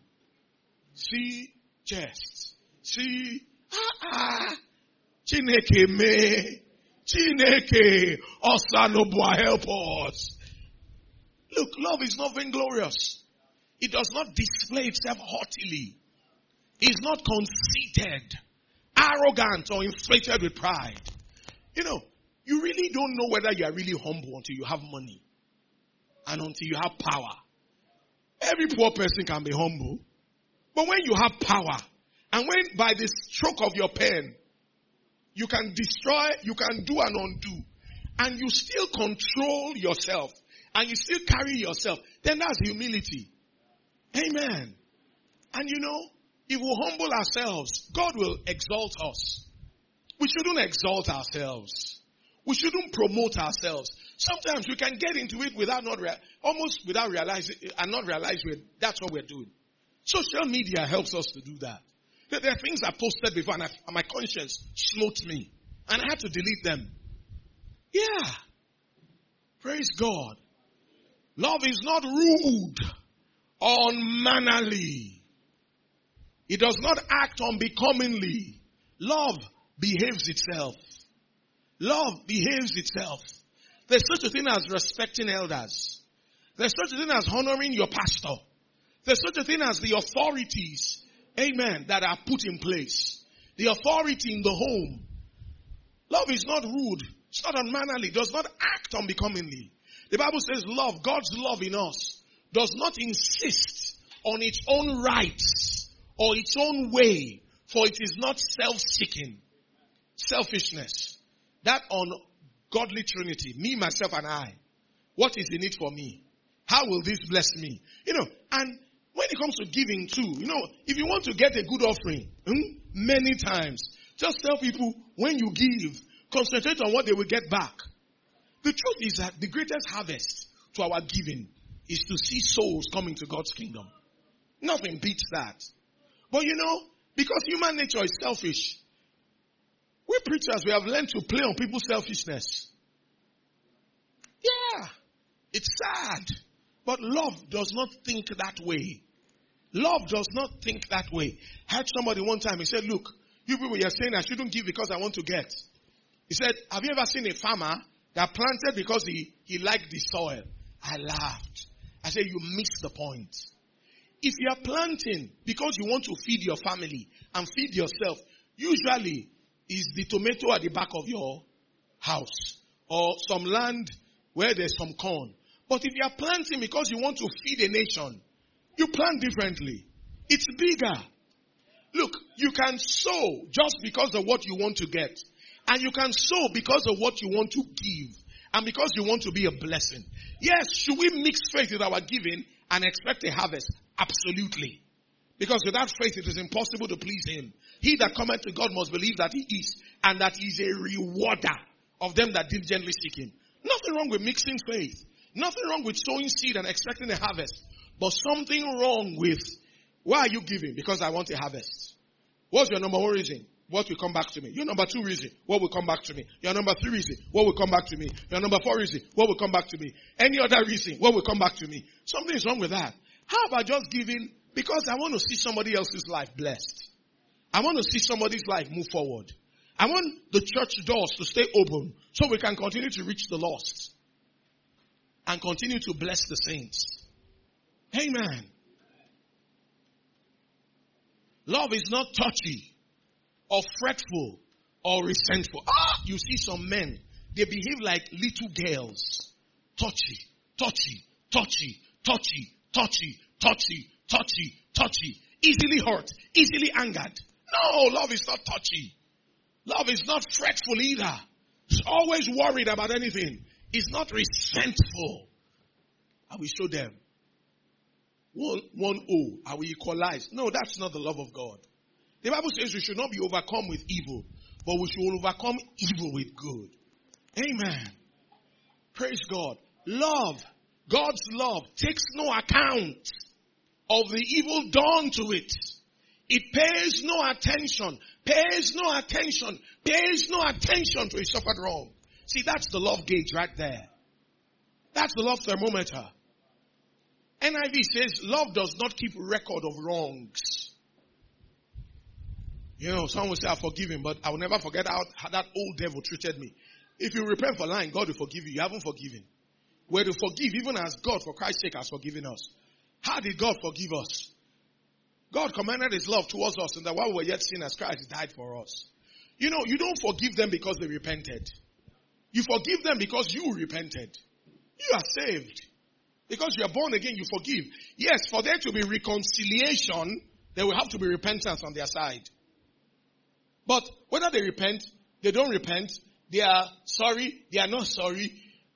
See chest. See, ah ah. Chineke me. Chineke, Osanobua, help us. Look, love is not vainglorious. It does not display itself haughtily. It's not conceited, arrogant, or inflated with pride. You know, you really don't know whether you are really humble until you have money and until you have power. Every poor person can be humble. But when you have power, and when by the stroke of your pen, you can destroy, you can do and undo, and you still control yourself, and you still carry yourself, then that's humility. Amen. And you know, if we humble ourselves, God will exalt us. We shouldn't exalt ourselves. We shouldn't promote ourselves. Sometimes we can get into it without not rea- almost without realizing and not realize that's what we're doing. Social media helps us to do that. There are things I posted before and, I, and my conscience smote me. And I had to delete them. Yeah. Praise God. Love is not rude or unmannerly. It does not act unbecomingly. Love behaves itself. Love behaves itself. There's such a thing as respecting elders. There's such a thing as honoring your pastor. There's such a thing as the authorities, amen, that are put in place. The authority in the home. Love is not rude. It's not unmannerly. It does not act unbecomingly. The Bible says love, God's love in us, does not insist on its own rights or its own way, for it is not self-seeking. Selfishness. That ungodly trinity, me, myself, and I. What is in it for me? How will this bless me? You know, and when it comes to giving too, you know, if you want to get a good offering, hmm, many times, just tell people when you give, concentrate on what they will get back. The truth is that the greatest harvest to our giving is to see souls coming to God's kingdom. Nothing beats that. But you know, because human nature is selfish, we preachers, we have learned to play on people's selfishness. Yeah, it's sad. But love does not think that way. Love does not think that way. I heard somebody one time, he said, look, you people, you're saying I shouldn't give because I want to get. He said, have you ever seen a farmer that planted because he, he liked the soil? I laughed. I said, you missed the point. If you are planting because you want to feed your family and feed yourself, usually is the tomato at the back of your house or some land where there's some corn. But if you are planting because you want to feed a nation, you plant differently. It's bigger. Look, you can sow just because of what you want to get. And you can sow because of what you want to give. And because you want to be a blessing. Yes, should we mix faith with our giving and expect a harvest? Absolutely. Because without faith it is impossible to please him. He that cometh to God must believe that he is, and that he is a rewarder of them that diligently seek him. Nothing wrong with mixing faith. Nothing wrong with sowing seed and expecting a harvest. But something wrong with, why are you giving? Because I want a harvest. What's your number one reason? What will come back to me? Your number two reason, what will come back to me? Your number three reason, what will come back to me? Your number four reason, what will come back to me? Any other reason, what will come back to me? Something is wrong with that. How about just giving because I want to see somebody else's life blessed? I want to see somebody's life move forward. I want the church doors to stay open so we can continue to reach the lost and continue to bless the saints. Amen. Love is not touchy or fretful or resentful. Ah, you see some men, they behave like little girls. Touchy, touchy, touchy, touchy, touchy, touchy, touchy, touchy. Easily hurt, easily angered. No, love is not touchy. Love is not fretful either. It's always worried about anything. It's not resentful. I will show them. One, one O, I will equalize. No, that's not the love of God. The Bible says we should not be overcome with evil, but we should overcome evil with good. Amen. Praise God. Love, God's love, takes no account of the evil done to it. It pays no attention, pays no attention, pays no attention to a suffered wrong. See, that's the love gauge right there. That's the love thermometer. N I V says love does not keep record of wrongs. You know, someone will say, I forgive him, but I will never forget how, how that old devil treated me. If you repent for lying, God will forgive you. You haven't forgiven. We're to forgive even as God, for Christ's sake, has forgiven us. How did God forgive us? God commanded his love towards us, and that while we were yet sinners, Christ died for us. You know, you don't forgive them because they repented. You forgive them because you repented. You are saved. Because you are born again, you forgive. Yes, for there to be reconciliation, there will have to be repentance on their side. But whether they repent, they don't repent, they are sorry, they are not sorry.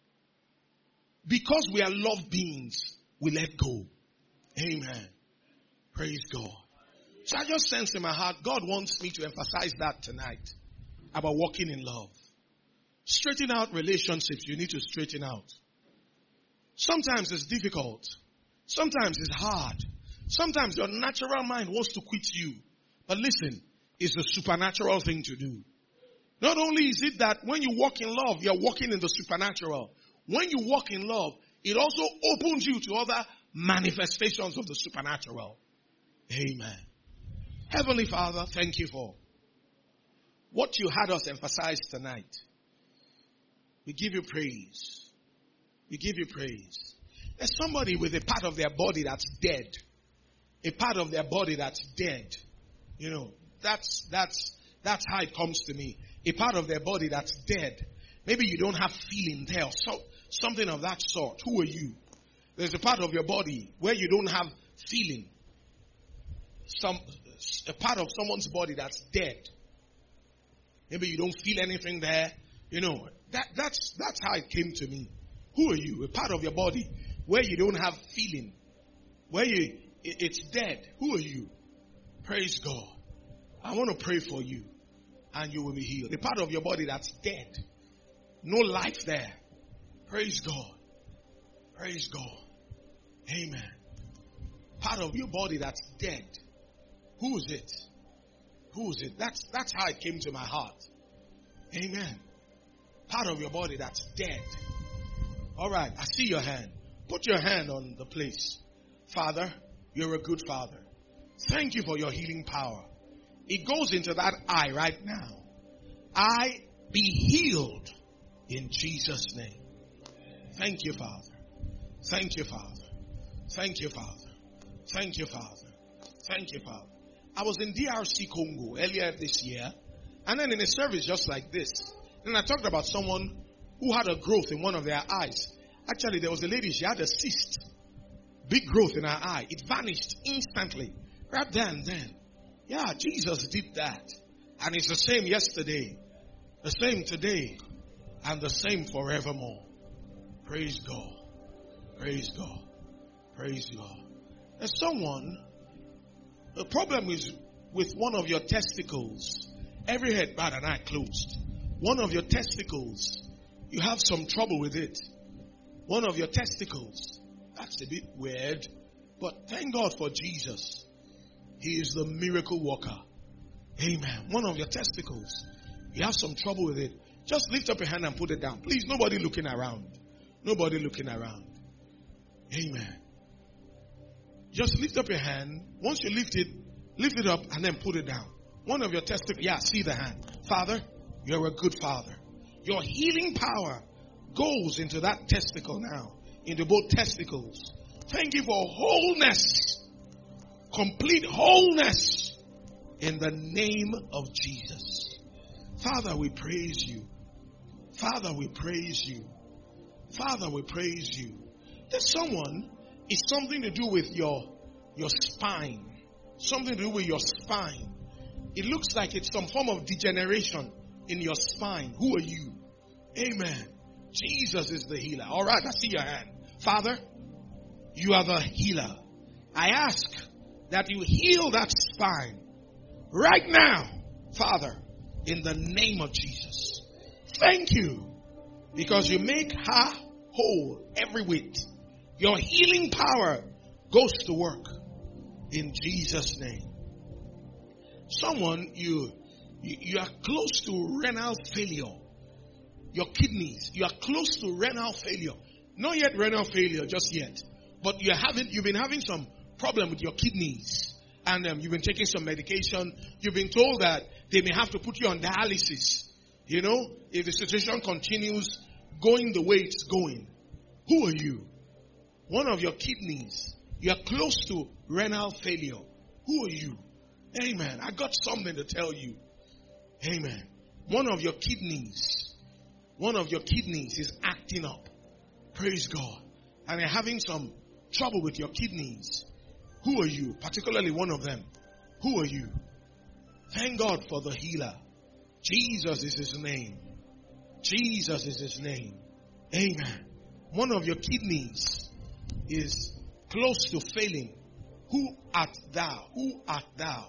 Because we are love beings, we let go. Amen. Praise God. So I just sense in my heart, God wants me to emphasize that tonight. About walking in love. Straighten out relationships you need to straighten out. Sometimes it's difficult. Sometimes it's hard. Sometimes your natural mind wants to quit you. But listen, it's a supernatural thing to do. Not only is it that when you walk in love, you're walking in the supernatural. When you walk in love, it also opens you to other manifestations of the supernatural. Amen. Heavenly Father, thank you for what you had us emphasize tonight. We give you praise. We give you praise. There's somebody with a part of their body that's dead. A part of their body that's dead. You know, that's, that's, that's how it comes to me. A part of their body that's dead. Maybe you don't have feeling there or so, something of that sort. Who are you? There's a part of your body where you don't have feeling. Some, a part of someone's body that's dead. Maybe you don't feel anything there. You know, that, that's, that's how it came to me. Who are you? A part of your body where you don't have feeling. Where you, it's dead. Who are you? Praise God. I want to pray for you and you will be healed. A part of your body that's dead. No life there. Praise God. Praise God. Amen. Part of your body that's dead. Who is it? Who is it? That's, that's how it came to my heart. Amen. Part of your body that's dead. All right, I see your hand. Put your hand on the place. Father, you're a good Father. Thank you for your healing power. It goes into that eye right now. I be healed in Jesus' name. Thank you, Father. Thank you, Father. Thank you, Father. Thank you, Father. Thank you, Father. I was in D R C Congo earlier this year, and then in a service just like this, then I talked about someone who had a growth in one of their eyes. Actually, there was a lady, she had a cyst. Big growth in her eye. It vanished instantly. Right there and then. Yeah, Jesus did that. And it's the same yesterday. The same today and the same forevermore. Praise God. Praise God. Praise God. There's someone, the problem is with one of your testicles. Every head bowed and eye closed. One of your testicles, you have some trouble with it. One of your testicles. That's a bit weird. But thank God for Jesus. He is the miracle worker. Amen. One of your testicles. You have some trouble with it. Just lift up your hand and put it down. Please, nobody looking around. Nobody looking around. Amen. Just lift up your hand. Once you lift it, lift it up and then put it down. One of your testicles. Yeah, see the hand. Father, you're a good father. Your healing power goes into that testicle now. Into both testicles. Thank you for wholeness. Complete wholeness. In the name of Jesus. Father, we praise you. Father, we praise you. Father, we praise you. There's someone, it's something to do with your, your spine. Something to do with your spine. It looks like it's some form of degeneration in your spine. Who are you? Amen. Jesus is the healer. All right, I see your hand. Father, you are the healer. I ask that you heal that spine right now, Father, in the name of Jesus. Thank you because you make her whole every whit. Your healing power goes to work in Jesus' name. Someone, you, you, you are close to renal failure. Your kidneys, you are close to renal failure. Not yet renal failure, just yet. But you're having, you've been having some problem with your kidneys. And um, you've been taking some medication. You've been told that they may have to put you on dialysis. You know, if the situation continues going the way it's going. Who are you? One of your kidneys. You are close to renal failure. Who are you? Amen. I got something to tell you. Amen. One of your kidneys. One of your kidneys is acting up. Praise God. And you're having some trouble with your kidneys. Who are you? Particularly one of them. Who are you? Thank God for the healer. Jesus is his name. Jesus is his name. Amen. One of your kidneys is close to failing. Who art thou? Who art thou?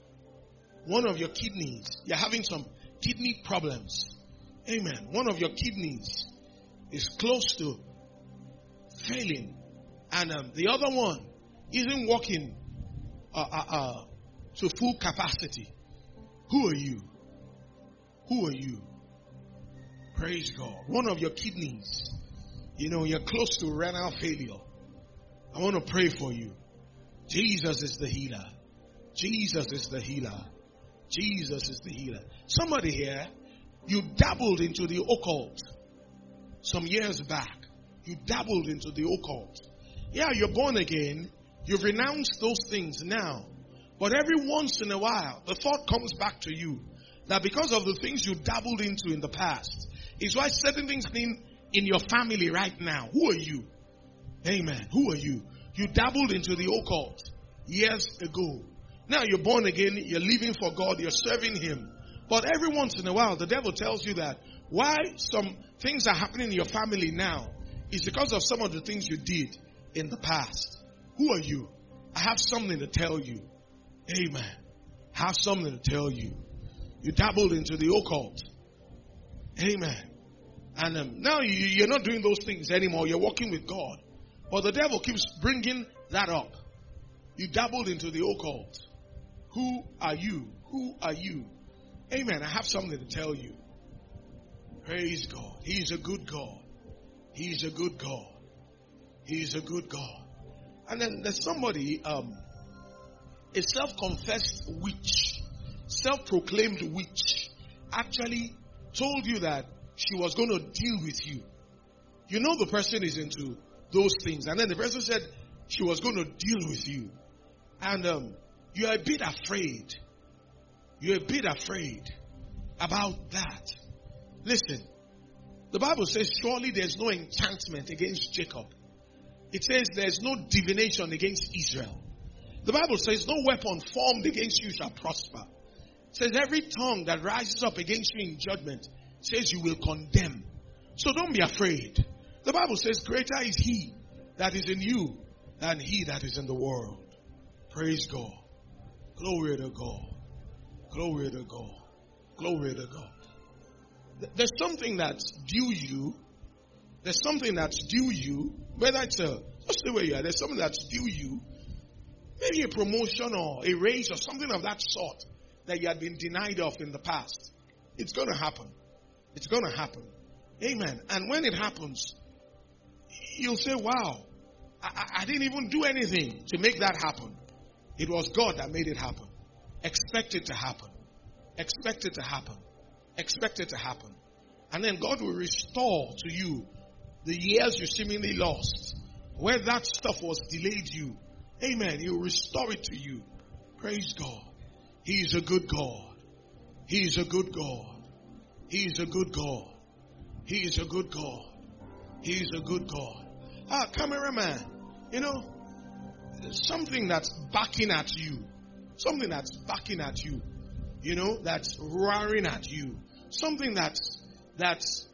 One of your kidneys, you're having some kidney problems. Amen. One of your kidneys is close to failing. And um, the other one isn't working uh, uh, uh, to full capacity. Who are you? Who are you? Praise God. One of your kidneys, you know, you're close to renal failure. I want to pray for you. Jesus is the healer. Jesus is the healer. Jesus is the healer. Somebody here, you dabbled into the occult some years back. You dabbled into the occult. Yeah, you're born again. You've renounced those things now. But every once in a while, the thought comes back to you that because of the things you dabbled into in the past, is why certain things in, in your family right now. Who are you? Amen. Who are you? You dabbled into the occult years ago. Now you're born again. You're living for God. You're serving Him. But every once in a while, the devil tells you that why some things are happening in your family now is because of some of the things you did in the past. Who are you? I have something to tell you. Amen. I have something to tell you. You dabbled into the occult. Amen. And um, now you, you're not doing those things anymore. You're walking with God. But the devil keeps bringing that up. You dabbled into the occult. Who are you? Who are you? Amen. I have something to tell you. Praise God. He's a good God. He's a good God. He's a good God. And then there's somebody, um, a self-confessed witch, self-proclaimed witch, actually told you that she was going to deal with you. You know the person is into those things. And then the person said she was going to deal with you. And um, you're a bit afraid. You're a bit afraid about that. Listen, the Bible says surely there's no enchantment against Jacob. It says there's no divination against Israel. The Bible says no weapon formed against you shall prosper. It says every tongue that rises up against you in judgment, says you will condemn. So don't be afraid. The Bible says greater is he that is in you than he that is in the world. Praise God. Glory to God. Glory to God. Glory to God. There's something that's due you. There's something that's due you. Whether it's a, just stay where you are. There's something that's due you. Maybe a promotion or a raise or something of that sort that you had been denied of in the past. It's going to happen. It's going to happen. Amen. And when it happens, you'll say, wow, I, I didn't even do anything to make that happen. It was God that made it happen. Expect it to happen. Expect it to happen. Expect it to happen. And then God will restore to you the years you seemingly lost. Where that stuff was delayed you. Amen. He will restore it to you. Praise God. He is a good God. He is a good God. He is a good God. He is a good God. He is a good God. Ah, cameraman, you know, something that's backing at you. Something that's backing at you. You know, that's roaring at you. Something that's, that's,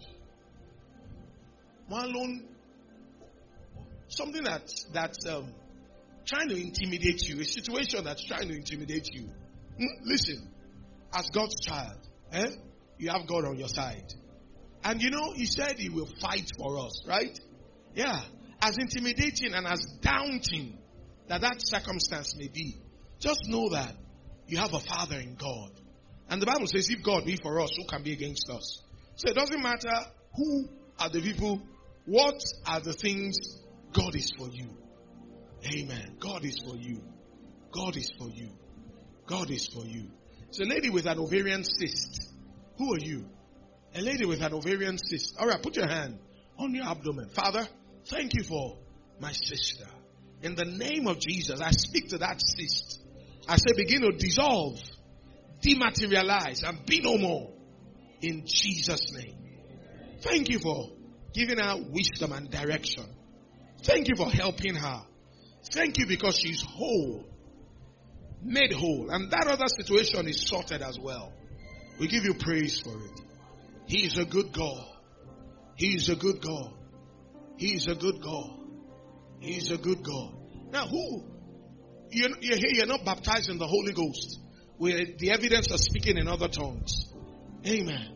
Marlon, something that's, that's, um, trying to intimidate you. A situation that's trying to intimidate you. Hmm? Listen, as God's child, eh, you have God on your side. And you know, he said he will fight for us, right? Yeah. As intimidating and as daunting that that circumstance may be, just know that you have a Father in God. And the Bible says, if God be for us, who can be against us? So it doesn't matter who are the people, what are the things, God is for you. Amen. God is for you. God is for you. God is for you. It's a lady with an ovarian cyst. Who are you? A lady with an ovarian cyst. All right, put your hand on your abdomen. Father, thank you for my sister. In the name of Jesus, I speak to that cyst. I say begin to dissolve, dematerialize, and be no more. In Jesus' name. Thank you for giving her wisdom and direction. Thank you for helping her. Thank you because she's whole. Made whole. And that other situation is sorted as well. We give you praise for it. He is a good God. He is a good God. He is a good God. He is a good God. Now who? You're, you're here, you're not baptized in the Holy Ghost. With the evidence of speaking in other tongues. Amen.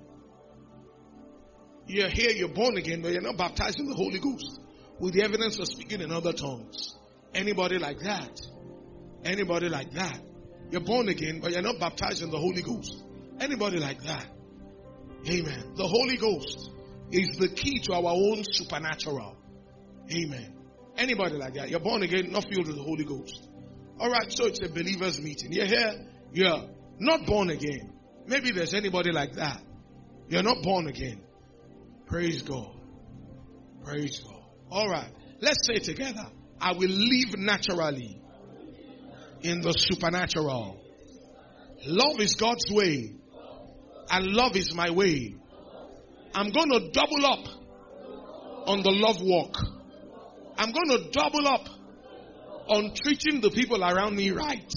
You're here, you're born again, but you're not baptized in the Holy Ghost. With the evidence of speaking in other tongues. Anybody like that? Anybody like that? You're born again, but you're not baptized in the Holy Ghost. Anybody like that? Amen. The Holy Ghost is the key to our own supernatural. Amen. Anybody like that? You're born again, not filled with the Holy Ghost. Alright, so it's a believers meeting. You're here, you're not born again. Maybe there's anybody like that. You're not born again. Praise God. Praise God. Alright, let's say it together. I will live naturally in the supernatural. Love is God's way, and love is my way. I'm going to double up on the love walk. I'm going to double up on treating the people around me right.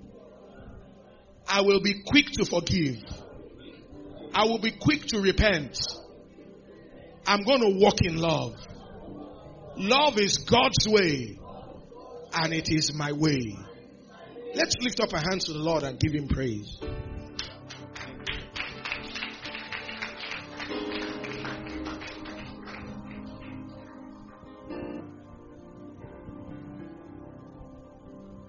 I will be quick to forgive. I will be quick to repent. I'm going to walk in love. Love is God's way, and it is my way. Let's lift up our hands to the Lord and give him praise.